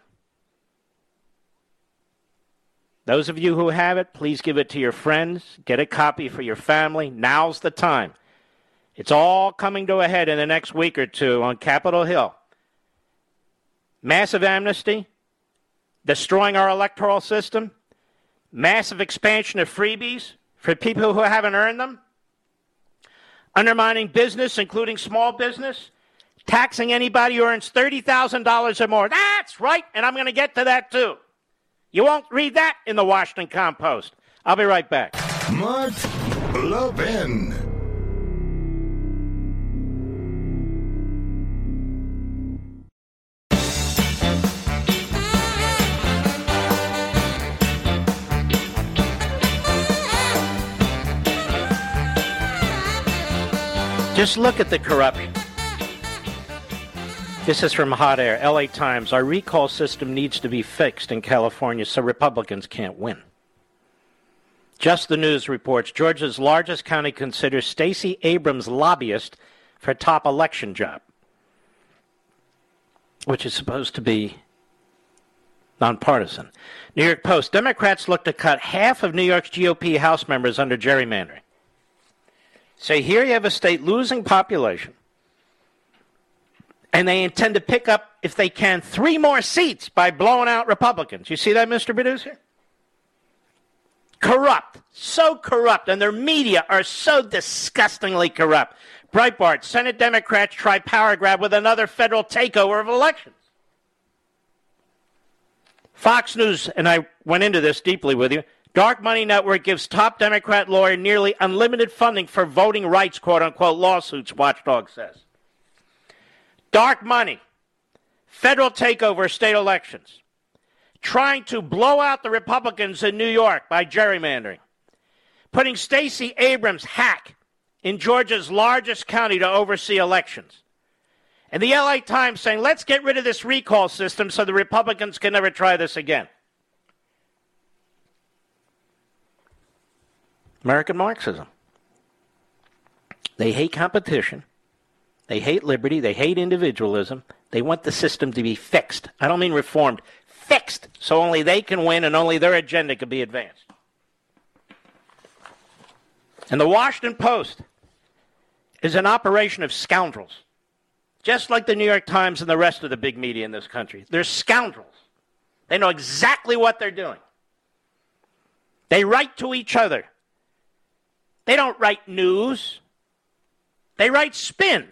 Those of you who have it, please give it to your friends. Get a copy for your family. Now's the time. It's all coming to a head in the next week or two on Capitol Hill. Massive amnesty, destroying our electoral system, massive expansion of freebies for people who haven't earned them, undermining business, including small business, taxing anybody who earns $30,000 or more. That's right, and I'm going to get to that too. You won't read that in the Washington Post. I'll be right back. Mark Levin. Just look at the corruption. This is from Hot Air, LA Times. Our recall system needs to be fixed in California so Republicans can't win. Just the News reports Georgia's largest county considers Stacey Abrams lobbyist for top election job, which is supposed to be nonpartisan. New York Post, Democrats look to cut half of New York's GOP House members under gerrymandering. So here you have a state losing population, and they intend to pick up, if they can, 3 more seats by blowing out Republicans. You see that, Mr. Producer? Corrupt. So corrupt. And their media are so disgustingly corrupt. Breitbart, Senate Democrats try power grab with another federal takeover of elections. Fox News, and I went into this deeply with you, Dark Money Network gives top Democrat lawyer nearly unlimited funding for voting rights, quote-unquote, lawsuits, Watchdog says. Dark money, federal takeover of state elections, trying to blow out the Republicans in New York by gerrymandering, putting Stacey Abrams' hack in Georgia's largest county to oversee elections. And the LA Times saying, let's get rid of this recall system so the Republicans can never try this again. American Marxism. They hate competition. They hate liberty. They hate individualism. They want the system to be fixed. I don't mean reformed. Fixed, so only they can win and only their agenda can be advanced. And the Washington Post is an operation of scoundrels, just like the New York Times and the rest of the big media in this country. They're scoundrels. They know exactly what they're doing. They write to each other. They don't write news. They write spin.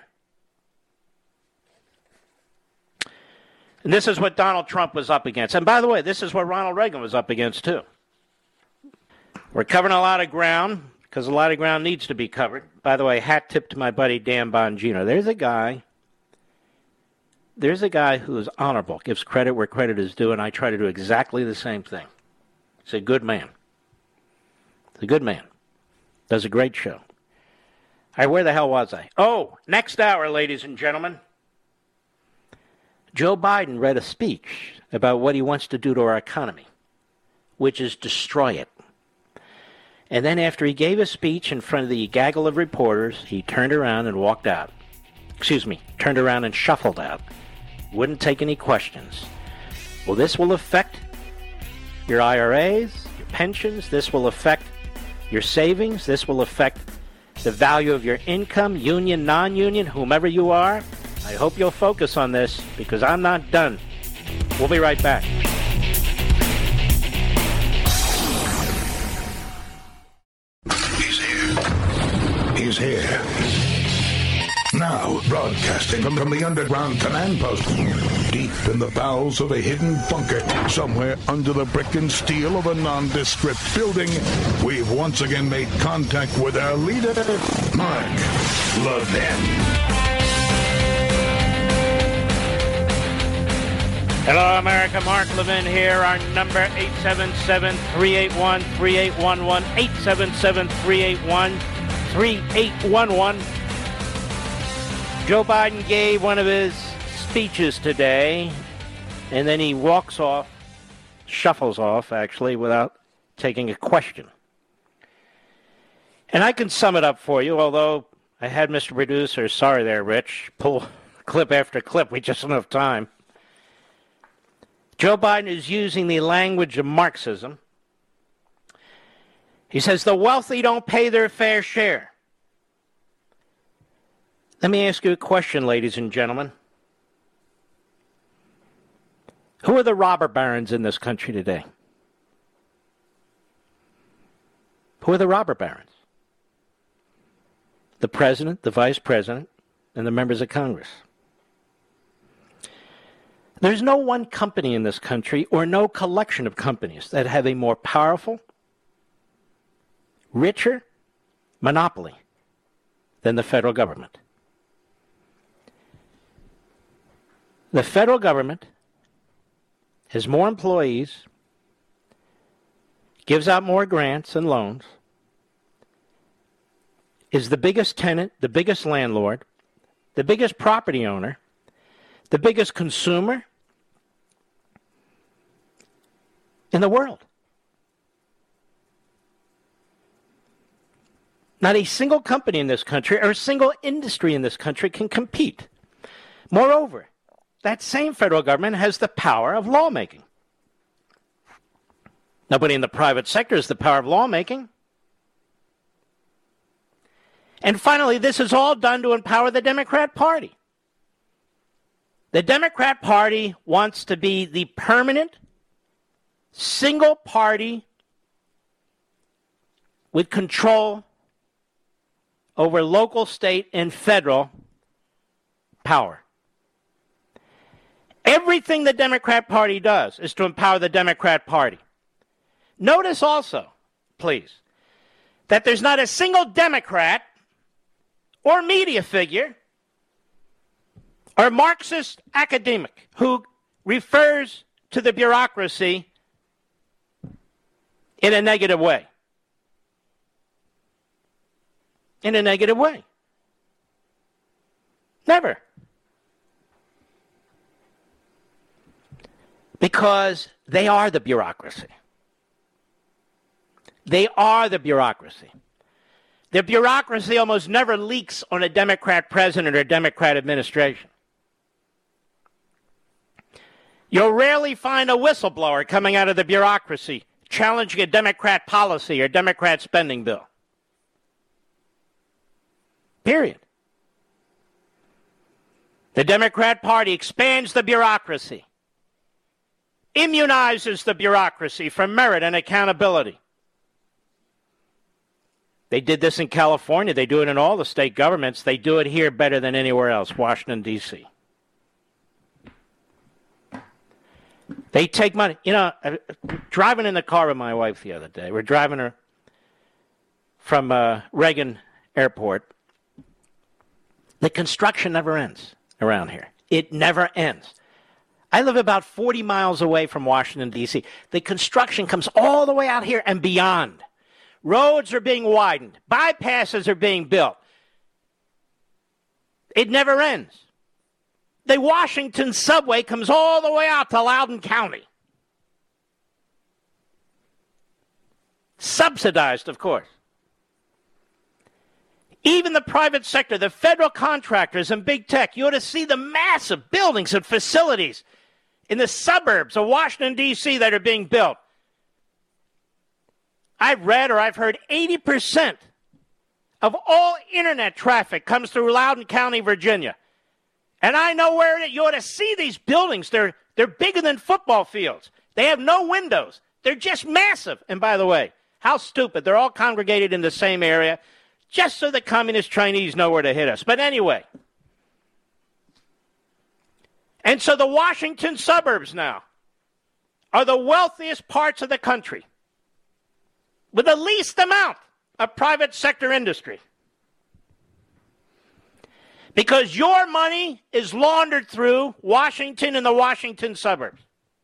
And this is what Donald Trump was up against. And by the way, this is what Ronald Reagan was up against too. We're covering a lot of ground because a lot of ground needs to be covered. By the way, hat tip to my buddy Dan Bongino. There's a guy who is honorable, gives credit where credit is due, and I try to do exactly the same thing. He's a good man. He's a good man. Does a great show. All right, where the hell was I? Oh, next hour, ladies and gentlemen. Joe Biden read a speech about what he wants to do to our economy, which is destroy it. And then after he gave a speech in front of the gaggle of reporters, he turned around and walked out. Turned around and shuffled out. Wouldn't take any questions. Well, this will affect your IRAs, your pensions. This will affect your savings. This will affect the value of your income, union, non-union, whomever you are. I hope you'll focus on this because I'm not done. We'll be right back. He's here. Now, broadcasting from the underground command post, deep in the bowels of a hidden bunker, somewhere under the brick and steel of a nondescript building, we've once again made contact with our leader, Mark Levin. Hello, America. Mark Levin here. Our number, 877-381-3811, 877-381-3811. Joe Biden gave one of his speeches today, and then he walks off, shuffles off, actually, without taking a question. And I can sum it up for you, although I had Mr. Producer, sorry there, Rich, pull clip after clip. We just don't have time. Joe Biden is using the language of Marxism. He says the wealthy don't pay their fair share. Let me ask you a question, ladies and gentlemen. Who are the robber barons in this country today? Who are the robber barons? The president, the vice president, and the members of Congress. There's no one company in this country or no collection of companies that have a more powerful, richer monopoly than the federal government. The federal government has more employees, gives out more grants and loans, is the biggest tenant, the biggest landlord, the biggest property owner, the biggest consumer in the world. Not a single company in this country or a single industry in this country can compete. Moreover, that same federal government has the power of lawmaking. Nobody in the private sector has the power of lawmaking. And finally, this is all done to empower the Democrat Party. The Democrat Party wants to be the permanent, single-party with control over local, state, and federal power. Everything the Democrat Party does is to empower the Democrat Party. Notice also, please, that there's not a single Democrat or media figure or Marxist academic who refers to the bureaucracy in a negative way. In a negative way. Never. Because they are the bureaucracy. They are the bureaucracy. The bureaucracy almost never leaks on a Democrat president or Democrat administration. You'll rarely find a whistleblower coming out of the bureaucracy challenging a Democrat policy or Democrat spending bill. Period. The Democrat Party expands the bureaucracy, immunizes the bureaucracy from merit and accountability. They did this in California. They do it in all the state governments. They do it here better than anywhere else, Washington, D.C. They take money. You know, driving in the car with my wife the other day. We're driving her from Reagan Airport. The construction never ends around here. It never ends. I live about 40 miles away from Washington, D.C. The construction comes all the way out here and beyond. Roads are being widened. Bypasses are being built. It never ends. The Washington subway comes all the way out to Loudoun County. Subsidized, of course. Even the private sector, the federal contractors and big tech, you ought to see the massive buildings and facilities in the suburbs of Washington, D.C. that are being built. I've read or I've heard 80% of all internet traffic comes through Loudoun County, Virginia. And I know where you ought to see these buildings. They're bigger than football fields. They have no windows. They're just massive. And by the way, how stupid. They're all congregated in the same area just so the communist Chinese know where to hit us. But anyway. And so the Washington suburbs now are the wealthiest parts of the country with the least amount of private sector industry. Because your money is laundered through Washington and the Washington suburbs.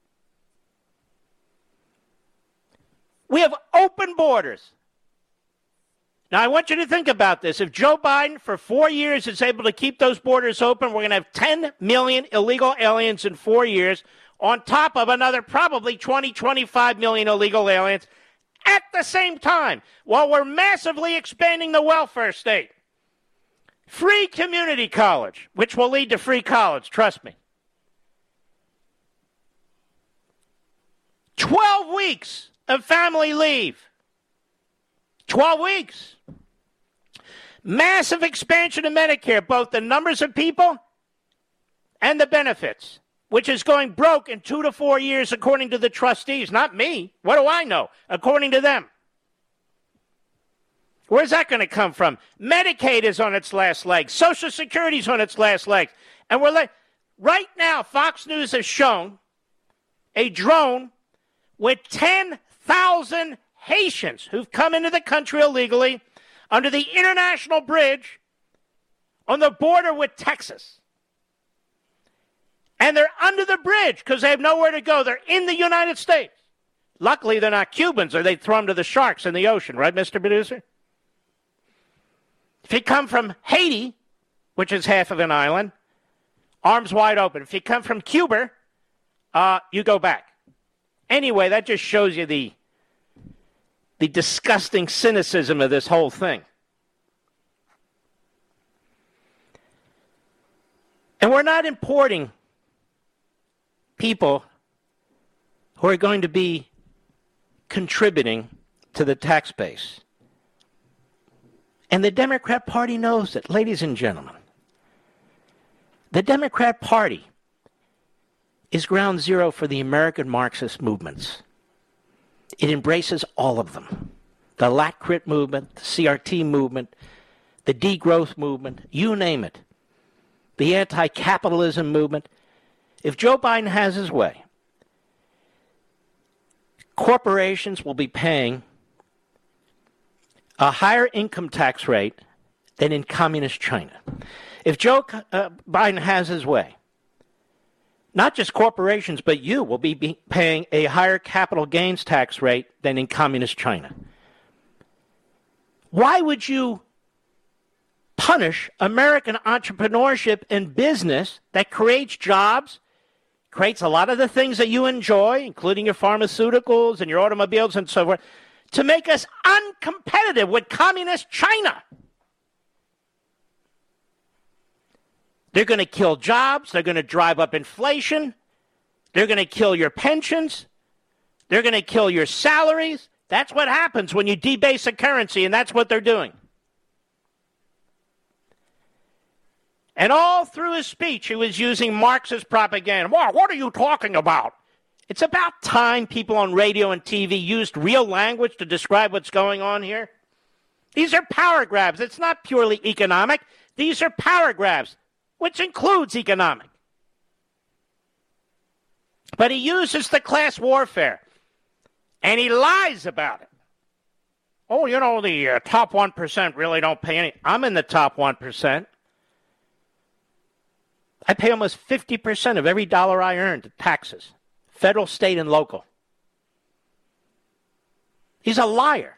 We have open borders. Now, I want you to think about this. If Joe Biden, for 4 years, is able to keep those borders open, we're going to have 10 million illegal aliens in 4 years, on top of another probably 20, 25 million illegal aliens at the same time, while we're massively expanding the welfare state. Free community college, which will lead to free college, trust me. 12 weeks of family leave. 12 weeks. Massive expansion of Medicare, both the numbers of people and the benefits, which is going broke in 2 to 4 years according to the trustees. Not me. What do I know? According to them. Where's that going to come from? Medicaid is on its last legs. Social Security's on its last legs. And right now, Fox News has shown a drone with 10,000 Haitians who've come into the country illegally under the international bridge on the border with Texas. And they're under the bridge because they have nowhere to go. They're in the United States. Luckily, they're not Cubans or they'd throw them to the sharks in the ocean. Right, Mr. Producer? If you come from Haiti, which is half of an island, arms wide open. If you come from Cuba, you go back. Anyway, that just shows you the disgusting cynicism of this whole thing. And we're not importing people who are going to be contributing to the tax base. And the Democrat Party knows it, ladies and gentlemen. The Democrat Party is ground zero for the American Marxist movements. It embraces all of them. the LACRIT movement, the CRT movement, the degrowth movement, you name it, the anti-capitalism movement. If Joe Biden has his way, corporations will be paying a higher income tax rate than in communist China. If Joe Biden has his way, not just corporations, but you will be paying a higher capital gains tax rate than in communist China. Why would you punish American entrepreneurship and business that creates jobs, creates a lot of the things that you enjoy, including your pharmaceuticals and your automobiles and so forth, to make us uncompetitive with communist China? They're going to kill jobs. They're going to drive up inflation. They're going to kill your pensions. They're going to kill your salaries. That's what happens when you debase a currency, and that's what they're doing. And all through his speech, he was using Marxist propaganda. Well, what are you talking about? It's about time people on radio and TV used real language to describe what's going on here. These are power grabs. It's not purely economic. These are power grabs, which includes economic. But he uses the class warfare, and he lies about it. Oh, you know, the top 1% really don't pay any. I'm in the top 1%. I pay almost 50% of every dollar I earn to taxes, federal, state, and local. He's a liar.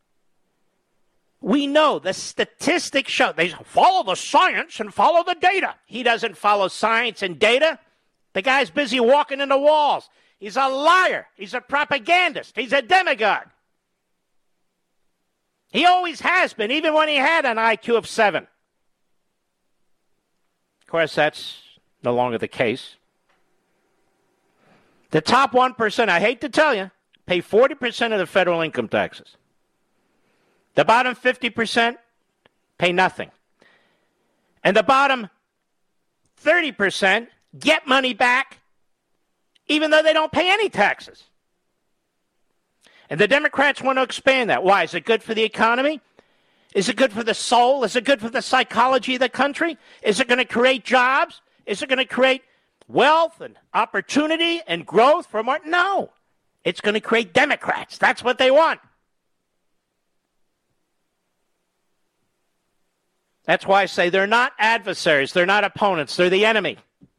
We know the statistics show. They follow the science and follow the data. He doesn't follow science and data. The guy's busy walking into walls. He's a liar. He's a propagandist. He's a demagogue. He always has been, even when he had an IQ of 7. Of course, that's no longer the case. The top 1%, I hate to tell you, pay 40% of the federal income taxes. The bottom 50% pay nothing. And the bottom 30% get money back even though they don't pay any taxes. And the Democrats want to expand that. Why? Is it good for the economy? Is it good for the soul? Is it good for the psychology of the country? Is it going to create jobs? Is it going to create wealth and opportunity and growth for more? No. It's going to create Democrats. That's what they want. That's why I say they're not adversaries. They're not opponents. They're the enemy.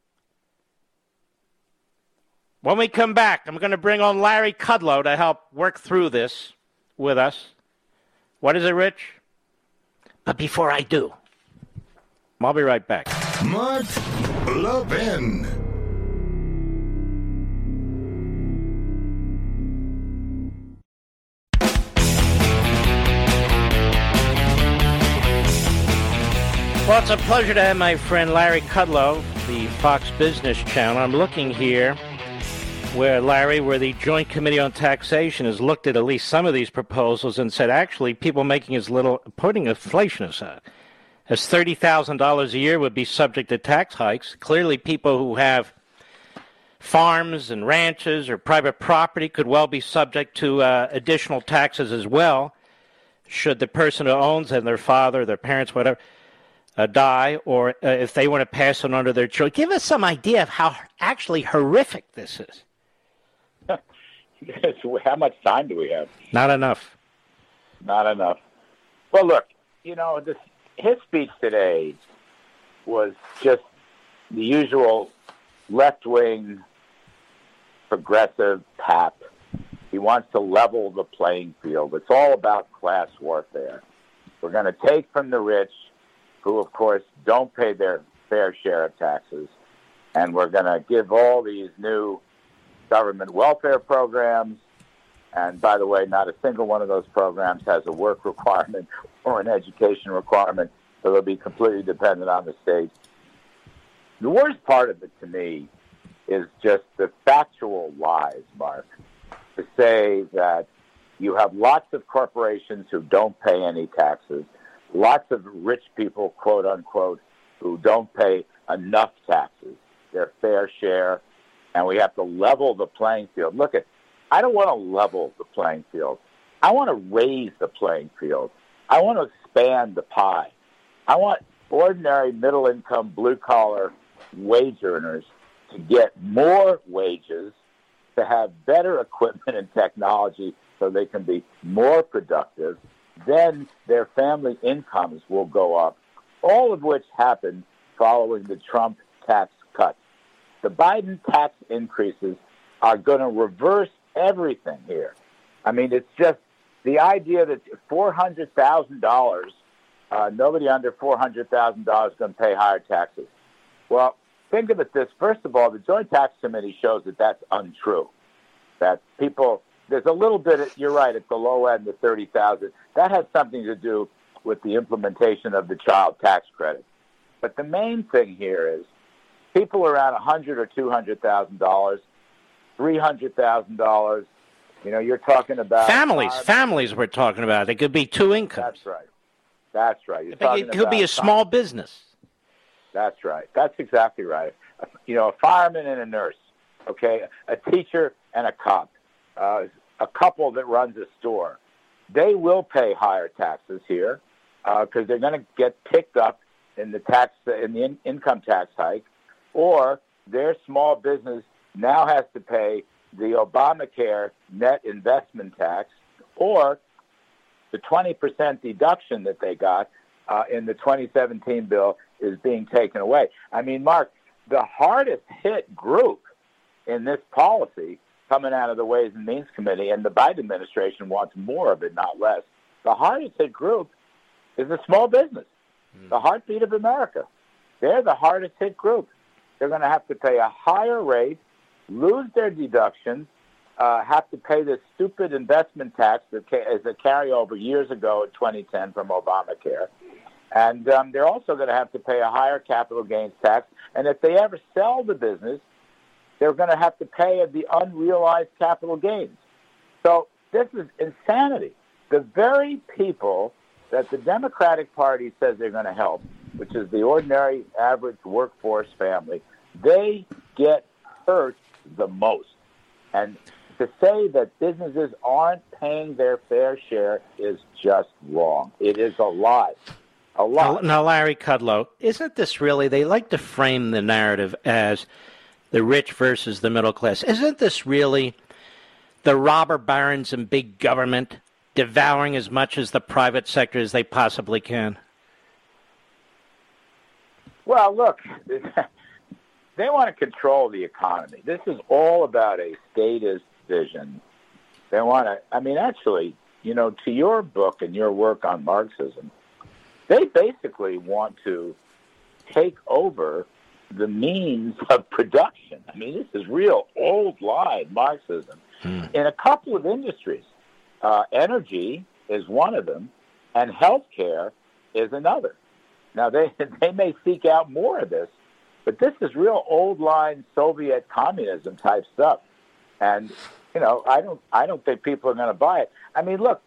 When we come back, I'm going to bring on Larry Kudlow to help work through this with us. What is it, Rich? But before I do, I'll be right back. Mark Levin. Well, it's a pleasure to have my friend Larry Kudlow, the Fox Business Channel. I'm looking here where the Joint Committee on Taxation has looked at least some of these proposals and said, actually, people making as little, putting inflation aside, as $30,000 a year would be subject to tax hikes. Clearly, people who have farms and ranches or private property could well be subject to additional taxes as well, should the person who owns and their father, their parents, whatever, die, or if they want to pass it on to their children. Give us some idea of how actually horrific this is. How much time do we have? Not enough. Not enough. Well, look, his speech today was just the usual left-wing progressive pap. He wants to level the playing field. It's all about class warfare. We're going to take from the rich, who, of course, don't pay their fair share of taxes, and we're going to give all these new government welfare programs. And by the way, not a single one of those programs has a work requirement or an education requirement, so they'll be completely dependent on the state. The worst part of it to me is just the factual lies, Mark, to say that you have lots of corporations who don't pay any taxes, lots of rich people, quote unquote, who don't pay enough taxes, their fair share, and we have to level the playing field. Look, I don't want to level the playing field. I want to raise the playing field. I want to expand the pie. I want ordinary middle-income, blue-collar wage earners to get more wages, to have better equipment and technology so they can be more productive. Then their family incomes will go up, all of which happened following the Trump tax cuts. The Biden tax increases are going to reverse everything here. I mean, it's just the idea that $400,000, nobody under $400,000 is going to pay higher taxes. Well, think of it this. First of all, the Joint Tax Committee shows that that's untrue. That people, there's a little bit, you're right, at the low end, the $30,000. That has something to do with the implementation of the child tax credit. But the main thing here is people around $100,000 or $200,000, $300,000, you know, you're talking about... Families we're talking about. They could be two incomes. That's right. It could be a small business. That's right. That's exactly right. You know, a fireman and a nurse, okay, a teacher and a cop, a couple that runs a store. They will pay higher taxes here because they're going to get picked up in the income tax hike, or their small business now has to pay the Obamacare net investment tax, or the 20% deduction that they got in the 2017 bill is being taken away. I mean, Mark, the hardest hit group in this policy coming out of the Ways and Means Committee, and the Biden administration wants more of it, not less. The hardest hit group is the small business, the heartbeat of America. They're the hardest hit group. They're going to have to pay a higher rate, lose their deductions, have to pay this stupid investment tax that is a carryover years ago in 2010 from Obamacare. And they're also going to have to pay a higher capital gains tax. And if they ever sell the business, they're going to have to pay the unrealized capital gains. So this is insanity. The very people that the Democratic Party says they're going to help, which is the ordinary average workforce family, they get hurt the most. And to say that businesses aren't paying their fair share is just wrong. It is a lie. A lie. Now, Larry Kudlow, isn't this really, they like to frame the narrative as the rich versus the middle class. Isn't this really the robber barons and big government devouring as much as the private sector as they possibly can? Well, look, they want to control the economy. This is all about a statist vision. They want to, I mean, actually, you know, to your book and your work on Marxism, they basically want to take over the means of production. I mean, this is real old line Marxism in a couple of industries. Energy is one of them, and healthcare is another. Now, they may seek out more of this, but this is real old line Soviet communism type stuff. And, you know, I don't think people are going to buy it. I mean, look,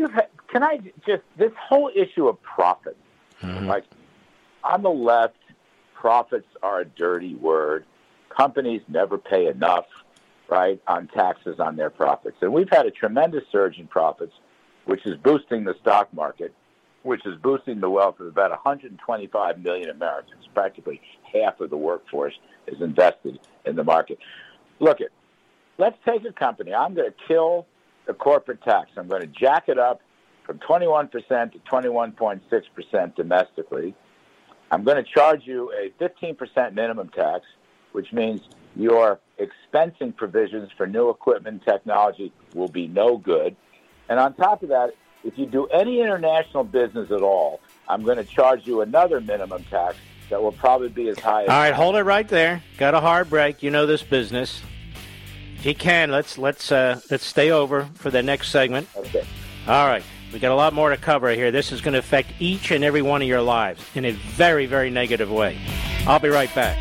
this whole issue of profit, like on the left, profits are a dirty word. Companies never pay enough, right, on taxes on their profits. And we've had a tremendous surge in profits, which is boosting the stock market, which is boosting the wealth of about 125 million Americans. Practically half of the workforce is invested in the market. Look, let's take a company. I'm going to kill the corporate tax. I'm going to jack it up from 21% to 21.6% domestically. I'm going to charge you a 15% minimum tax, which means your expensing provisions for new equipment and technology will be no good. And on top of that, if you do any international business at all, I'm going to charge you another minimum tax that will probably be as high as... All right, hold it right there. Got a hard break. You know this business. If you can, let's stay over for the next segment. Okay. All right. We got a lot more to cover here. This is going to affect each and every one of your lives in a very, very negative way. I'll be right back.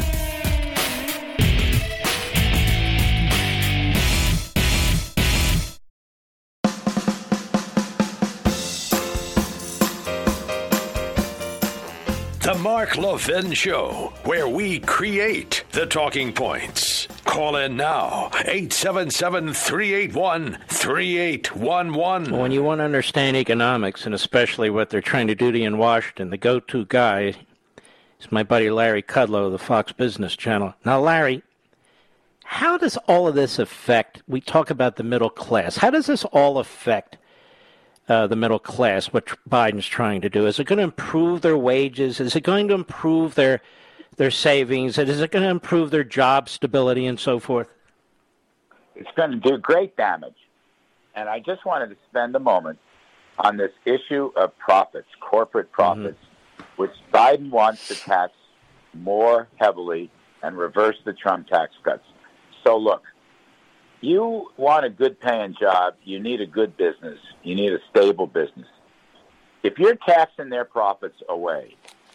The Mark Levin Show, where we create the talking points. Call in now, 877-381-3811. When you want to understand economics, and especially what they're trying to do to you in Washington, the go-to guy is my buddy Larry Kudlow of the Fox Business Channel. Now, Larry, how does all of this affect, we talk about the middle class, how does this all affect the middle class, what Biden's trying to do? Is it going to improve their wages? Is it going to improve their savings? And is it going to improve their job stability and so forth? It's going to do great damage. And I just wanted to spend a moment on this issue of profits, corporate profits, which Biden wants to tax more heavily and reverse the Trump tax cuts. So look, you want a good-paying job, you need a good business, you need a stable business. If you're taxing their profits away,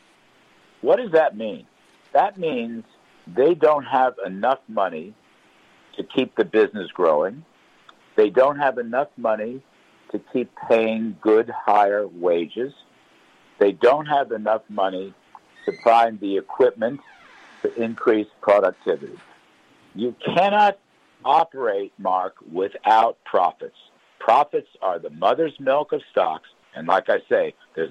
what does that mean? That means they don't have enough money to keep the business growing. They don't have enough money to keep paying good, higher wages. They don't have enough money to find the equipment to increase productivity. You cannot operate, Mark, without profits. Profits are the mother's milk of stocks, and like I say, there's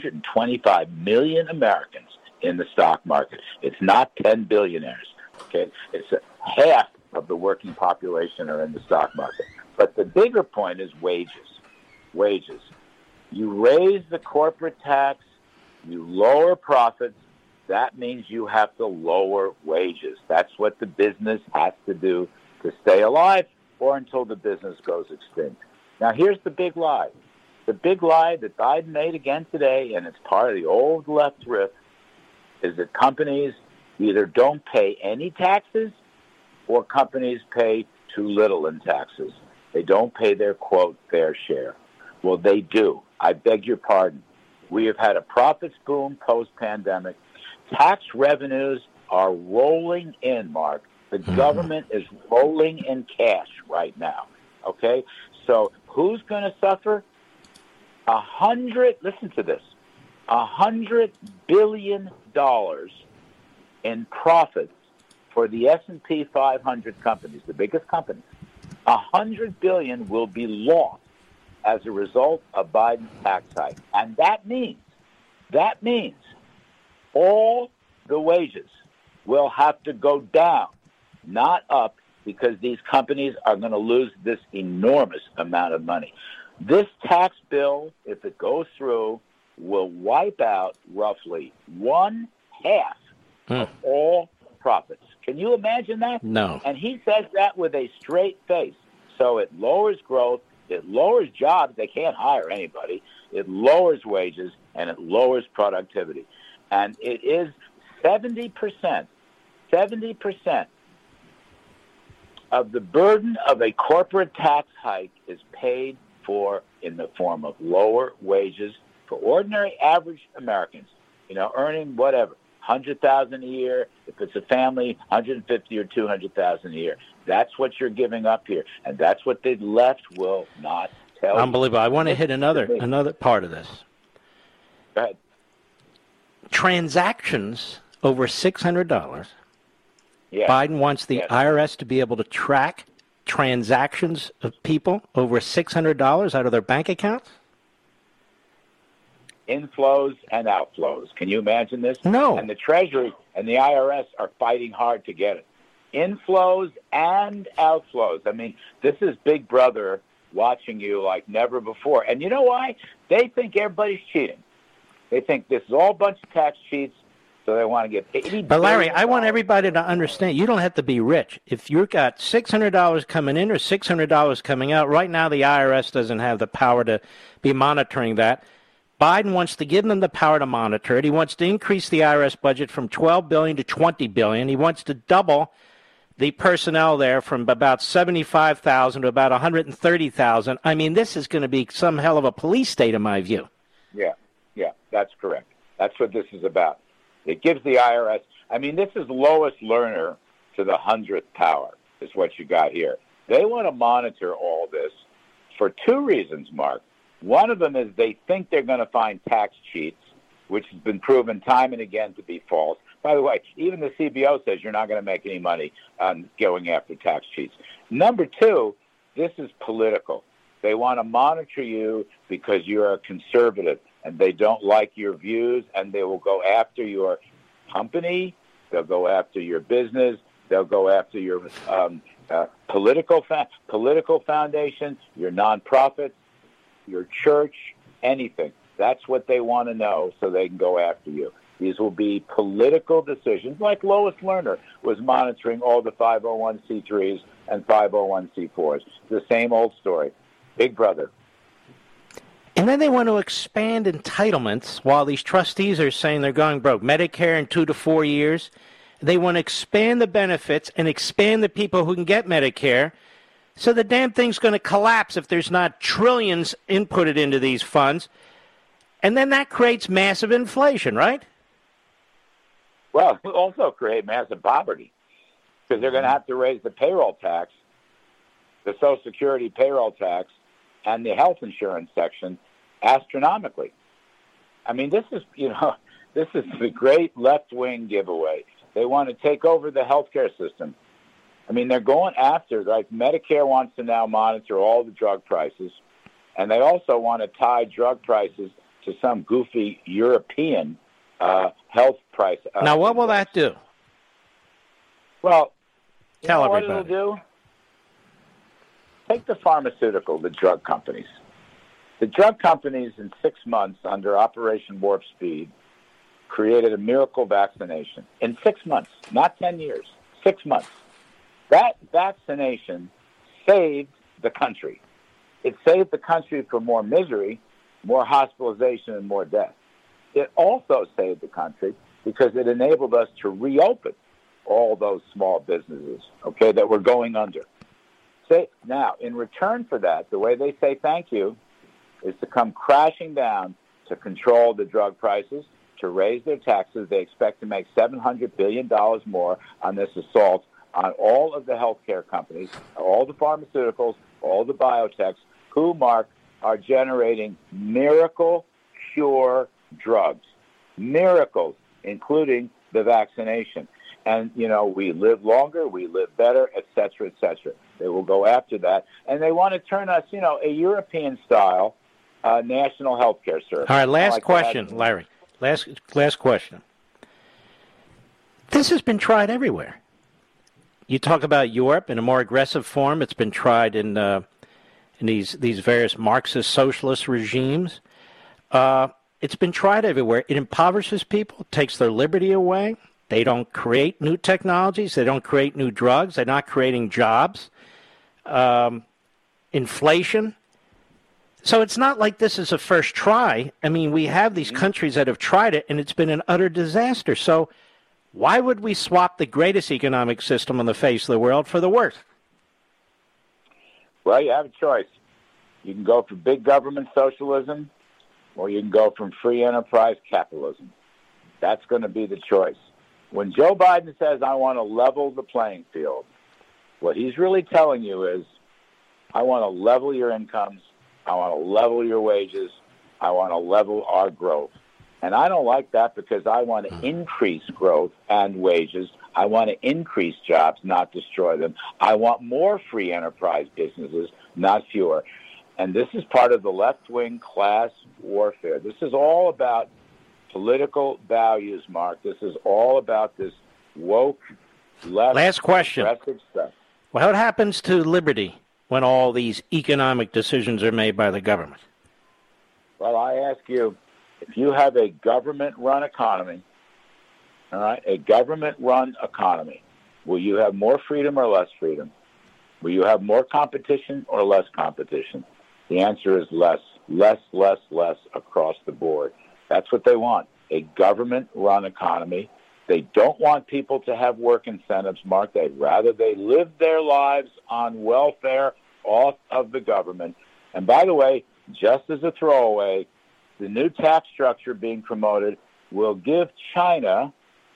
125 million Americans in the stock market. It's not 10 billionaires, okay? It's half of the working population are in the stock market. But the bigger point is wages. Wages. You raise the corporate tax, you lower profits, that means you have to lower wages. That's what the business has to do to stay alive or until the business goes extinct. Now, here's the big lie. The big lie that Biden made again today, and it's part of the old left riff, is that companies either don't pay any taxes or companies pay too little in taxes. They don't pay their, quote, fair share. Well, they do. I beg your pardon. We have had a profits boom post-pandemic. Tax revenues are rolling in, Mark. The government is rolling in cash right now, okay? So who's going to suffer? Listen to this, $100 billion in profits for the S&P 500 companies, the biggest companies. $100 billion will be lost as a result of Biden's tax hike. And that means all the wages will have to go down, not up, because these companies are going to lose this enormous amount of money. This tax bill, if it goes through, will wipe out roughly 1/2 of all profits. Can you imagine that? No. And he says that with a straight face. So it lowers growth, it lowers jobs. They can't hire anybody. It lowers wages, and it lowers productivity. And it is 70% of the burden of a corporate tax hike is paid for in the form of lower wages for ordinary average Americans, earning whatever, $100,000 a year. If it's a family, $150,000 or $200,000 a year. That's what you're giving up here, and that's what the left will not tell you. Unbelievable. I want to hit another part of this. Go ahead. Transactions over $600. Yeah. Biden wants the IRS to be able to track transactions of people over $600 out of their bank accounts? Inflows and outflows. Can you imagine this? No. And the Treasury and the IRS are fighting hard to get it. Inflows and outflows. I mean, this is Big Brother watching you like never before. And you know why? They think everybody's cheating. They think this is all a bunch of tax cheats, so they want to get $80 But Larry, I want everybody to understand, you don't have to be rich. If you've got $600 coming in or $600 coming out, right now the IRS doesn't have the power to be monitoring that. Biden wants to give them the power to monitor it. He wants to increase the IRS budget from $12 billion to $20 billion. He wants to double the personnel there from about 75,000 to about 130,000. I mean, this is going to be some hell of a police state in my view. Yeah, that's correct. That's what this is about. It gives the IRS, I mean, this is Lois Lerner to the 100th power is what you got here. They want to monitor all this for two reasons, Mark. One of them is they think they're going to find tax cheats, which has been proven time and again to be false. By the way, even the CBO says you're not going to make any money on going after tax cheats. Number two, this is political. They want to monitor you because you're a conservative and they don't like your views, and they will go after your company. They'll go after your business. They'll go after your political foundation, your nonprofit, your church, anything. That's what they want to know so they can go after you. These will be political decisions, like Lois Lerner was monitoring all the 501c3s and 501c4s. The same old story. Big Brother. And then they want to expand entitlements while these trustees are saying they're going broke. Medicare in 2 to 4 years. They want to expand the benefits and expand the people who can get Medicare. So the damn thing's going to collapse if there's not trillions inputted into these funds. And then that creates massive inflation, right? Well, it will also create massive poverty because they're going to have to raise the payroll tax, the Social Security payroll tax, and the health insurance section astronomically. I mean, this is the great left-wing giveaway. They want to take over the healthcare system. I mean, they're going after, like Medicare wants to now monitor all the drug prices, and they also want to tie drug prices to some goofy European health price. Now, what will that do? Well, tell everybody what it'll do? Take the drug companies. The drug companies in 6 months under Operation Warp Speed created a miracle vaccination. In 6 months, not 10 years, 6 months. That vaccination saved the country. It saved the country from more misery, more hospitalization, and more death. It also saved the country because it enabled us to reopen all those small businesses, okay, that were going under. Now, in return for that, the way they say thank you is to come crashing down to control the drug prices, to raise their taxes. They expect to make $700 billion more on this assault on all of the healthcare companies, all the pharmaceuticals, all the biotechs, who, Mark, are generating miracle cure drugs. Miracles, including the vaccination. And, we live longer, we live better, et cetera, et cetera. They will go after that. And they want to turn us, a European-style national health care service. All right, last question, Larry. Last question. This has been tried everywhere. You talk about Europe in a more aggressive form. It's been tried in these various Marxist socialist regimes. It's been tried everywhere. It impoverishes people, takes their liberty away. They don't create new technologies. They don't create new drugs. They're not creating jobs. Inflation. So it's not like this is a first try. I mean, we have these countries that have tried it, and it's been an utter disaster. So why would we swap the greatest economic system on the face of the world for the worst? Well, you have a choice. You can go for big government socialism, or you can go from free enterprise capitalism. That's going to be the choice. When Joe Biden says, I want to level the playing field, what he's really telling you is, I want to level your incomes, I want to level your wages, I want to level our growth. And I don't like that because I want to increase growth and wages. I want to increase jobs, not destroy them. I want more free enterprise businesses, not fewer. And this is part of the left-wing class warfare. This is all about political values, Mark. This is all about this woke, last question. Stuff. Well, what happens to liberty when all these economic decisions are made by the government? Well, I ask you, if you have a government-run economy, all right, a government-run economy, will you have more freedom or less freedom? Will you have more competition or less competition? The answer is less across the board. That's what they want, a government-run economy. They don't want people to have work incentives, Mark. They'd rather they live their lives on welfare off of the government. And by the way, just as a throwaway, the new tax structure being promoted will give China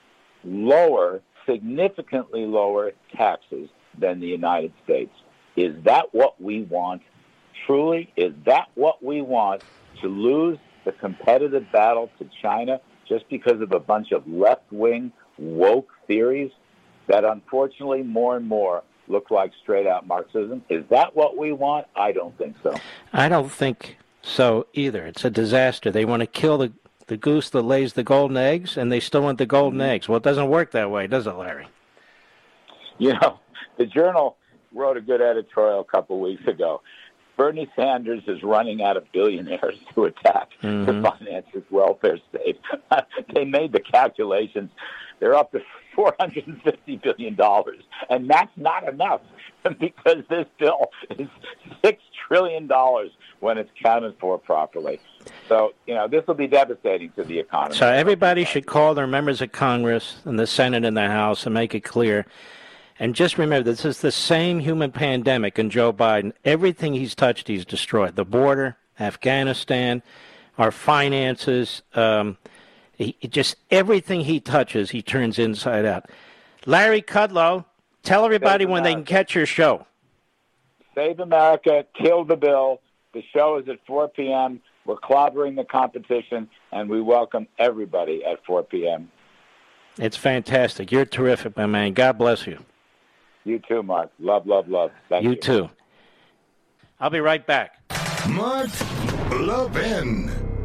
significantly lower taxes than the United States. Is that what we want? Truly, is that what we want, to lose the competitive battle to China just because of a bunch of left-wing woke theories that unfortunately more and more look like straight-out Marxism. Is that what we want? I don't think so. I don't think so either. It's a disaster. They want to kill the goose that lays the golden eggs, and they still want the golden eggs. Well, it doesn't work that way, does it, Larry? You know, the Journal wrote a good editorial a couple of weeks ago. Bernie Sanders is running out of billionaires to attack to finance his welfare state. They made the calculations. They're up to $450 billion, and that's not enough because this bill is $6 trillion when it's counted for properly. So, you know, this will be devastating to the economy. So everybody should call their members of Congress and the Senate and the House and make it clear. And just remember, this is the same human pandemic in Joe Biden. Everything he's touched, he's destroyed. The border, Afghanistan, our finances, just everything he touches, he turns inside out. Larry Kudlow, tell everybody when they can catch your show. Save America, kill the bill. The show is at 4 p.m. We're clobbering the competition, and we welcome everybody at 4 p.m. It's fantastic. You're terrific, my man. God bless you. You too, Mark. Love, love, love. Thank you. You too. I'll be right back. Mark Levin.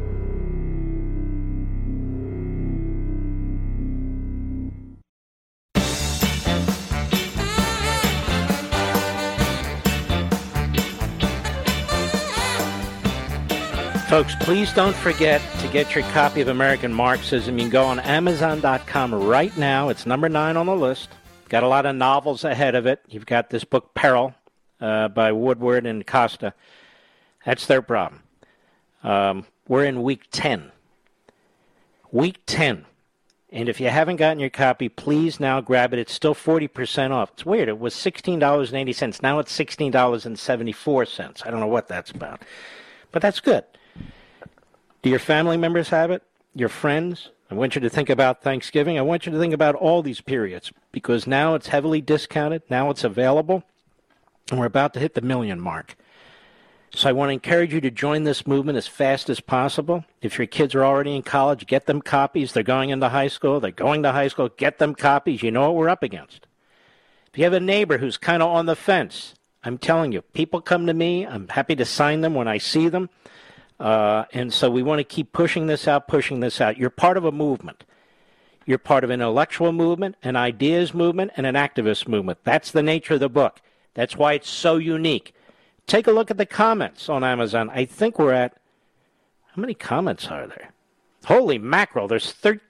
Folks, please don't forget to get your copy of American Marxism. You can go on Amazon.com right now. It's number 9 on the list. Got a lot of novels ahead of it. You've got this book, Peril, by Woodward and Costa. That's their problem. We're in week 10. Week 10. And if you haven't gotten your copy, please now grab it. It's still 40% off. It's weird. It was $16.80. Now it's $16.74. I don't know what that's about. But that's good. Do your family members have it? Your friends? I want you to think about Thanksgiving. I want you to think about all these periods because now it's heavily discounted. Now it's available. And we're about to hit the 1 million mark. So I want to encourage you to join this movement as fast as possible. If your kids are already in college, get them copies. They're going into high school. They're going to high school. Get them copies. You know what we're up against. If you have a neighbor who's kind of on the fence, I'm telling you, people come to me. I'm happy to sign them when I see them. And so we want to keep pushing this out. You're part of a movement. You're part of an intellectual movement, an ideas movement, and an activist movement. That's the nature of the book. That's why it's so unique. Take a look at the comments on Amazon. I think we're at, how many comments are there? Holy mackerel, there's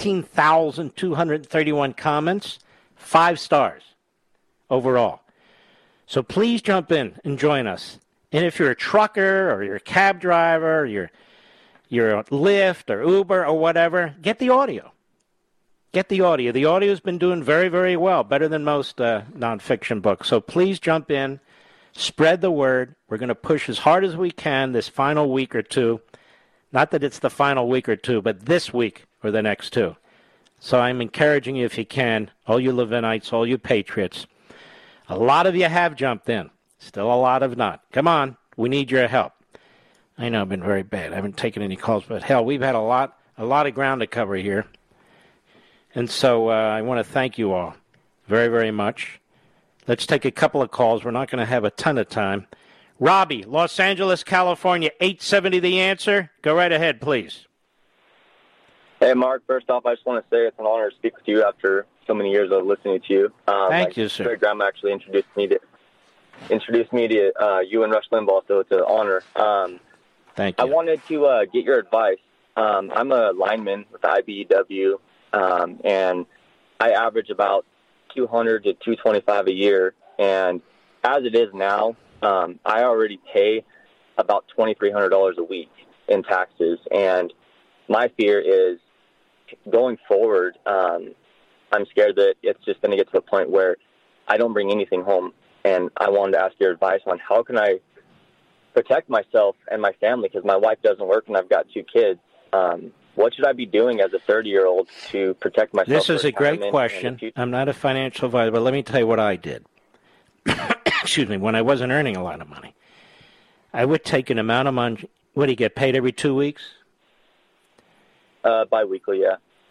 13,231 comments, 5 stars overall. So please jump in and join us. And if you're a trucker or you're a cab driver, or you're a Lyft or Uber or whatever, get the audio. Get the audio. The audio's been doing very, very well, better than most nonfiction books. So please jump in, spread the word. We're going to push as hard as we can this final week or two. Not that it's the final week or two, but this week or the next 2. So I'm encouraging you, if you can, all you Levinites, all you patriots. A lot of you have jumped in. Still a lot have not. Come on. We need your help. I know I've been very bad. I haven't taken any calls, but hell, we've had a lot of ground to cover here. And so I want to thank you all very, very much. Let's take a couple of calls. We're not going to have a ton of time. Robbie, Los Angeles, California, 870 The Answer. Go right ahead, please. Hey, Mark. First off, I just want to say it's an honor to speak with you after so many years of listening to you. Thank you, sir. My grandma actually introduced me to you and Rush Limbaugh, so it's an honor. Thank you. I wanted to get your advice. I'm a lineman with the IBEW, and I average about $200 to $225 a year. And as it is now, I already pay about $2,300 a week in taxes. And my fear is going forward, I'm scared that it's just going to get to a point where I don't bring anything home. And I wanted to ask your advice on how can I protect myself and my family, because my wife doesn't work and I've got 2 kids. What should I be doing as a 30-year-old to protect myself? This is a great question. I'm not a financial advisor, but let me tell you what I did. Excuse me, when I wasn't earning a lot of money. I would take an amount of money. What, do you get paid every 2 weeks? Biweekly, yeah.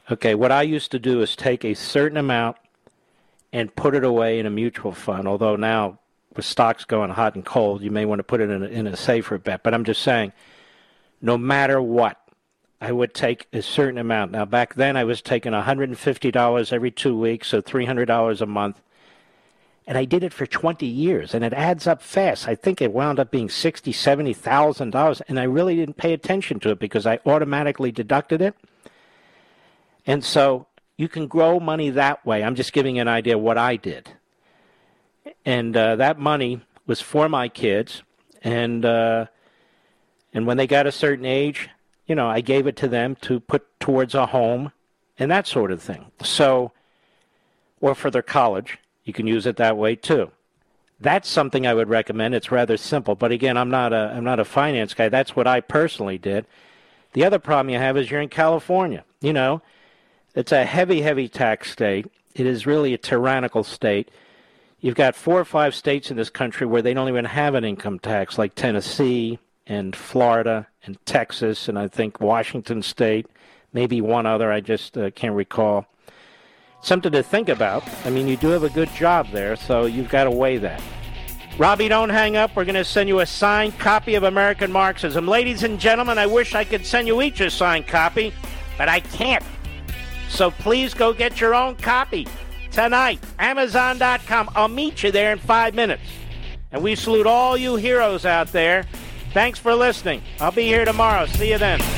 Okay, what I used to do is take a certain amount and put it away in a mutual fund, although now with stocks going hot and cold, you may want to put it in a safer bet. But I'm just saying, no matter what, I would take a certain amount. Now, back then, I was taking $150 every 2 weeks, so $300 a month. And I did it for 20 years, and it adds up fast. I think it wound up being $60,000, $70,000, and I really didn't pay attention to it because I automatically deducted it. And so you can grow money that way. I'm just giving you an idea of what I did. And that money was for my kids, and when they got a certain age, I gave it to them to put towards a home and that sort of thing. So, or for their college, you can use it that way too. That's something I would recommend. It's rather simple, but again, I'm not a finance guy. That's what I personally did. The other problem you have is you're in California. It's a heavy, heavy tax state. It is really a tyrannical state. You've got 4 or 5 states in this country where they don't even have an income tax, like Tennessee and Florida and Texas, and I think Washington State, maybe one other, I just can't recall. Something to think about. I mean, you do have a good job there, so you've got to weigh that. Robbie, don't hang up. We're going to send you a signed copy of American Marxism. Ladies and gentlemen, I wish I could send you each a signed copy, but I can't. So please go get your own copy tonight. Amazon.com. I'll meet you there in 5 minutes. And we salute all you heroes out there. Thanks for listening. I'll be here tomorrow. See you then.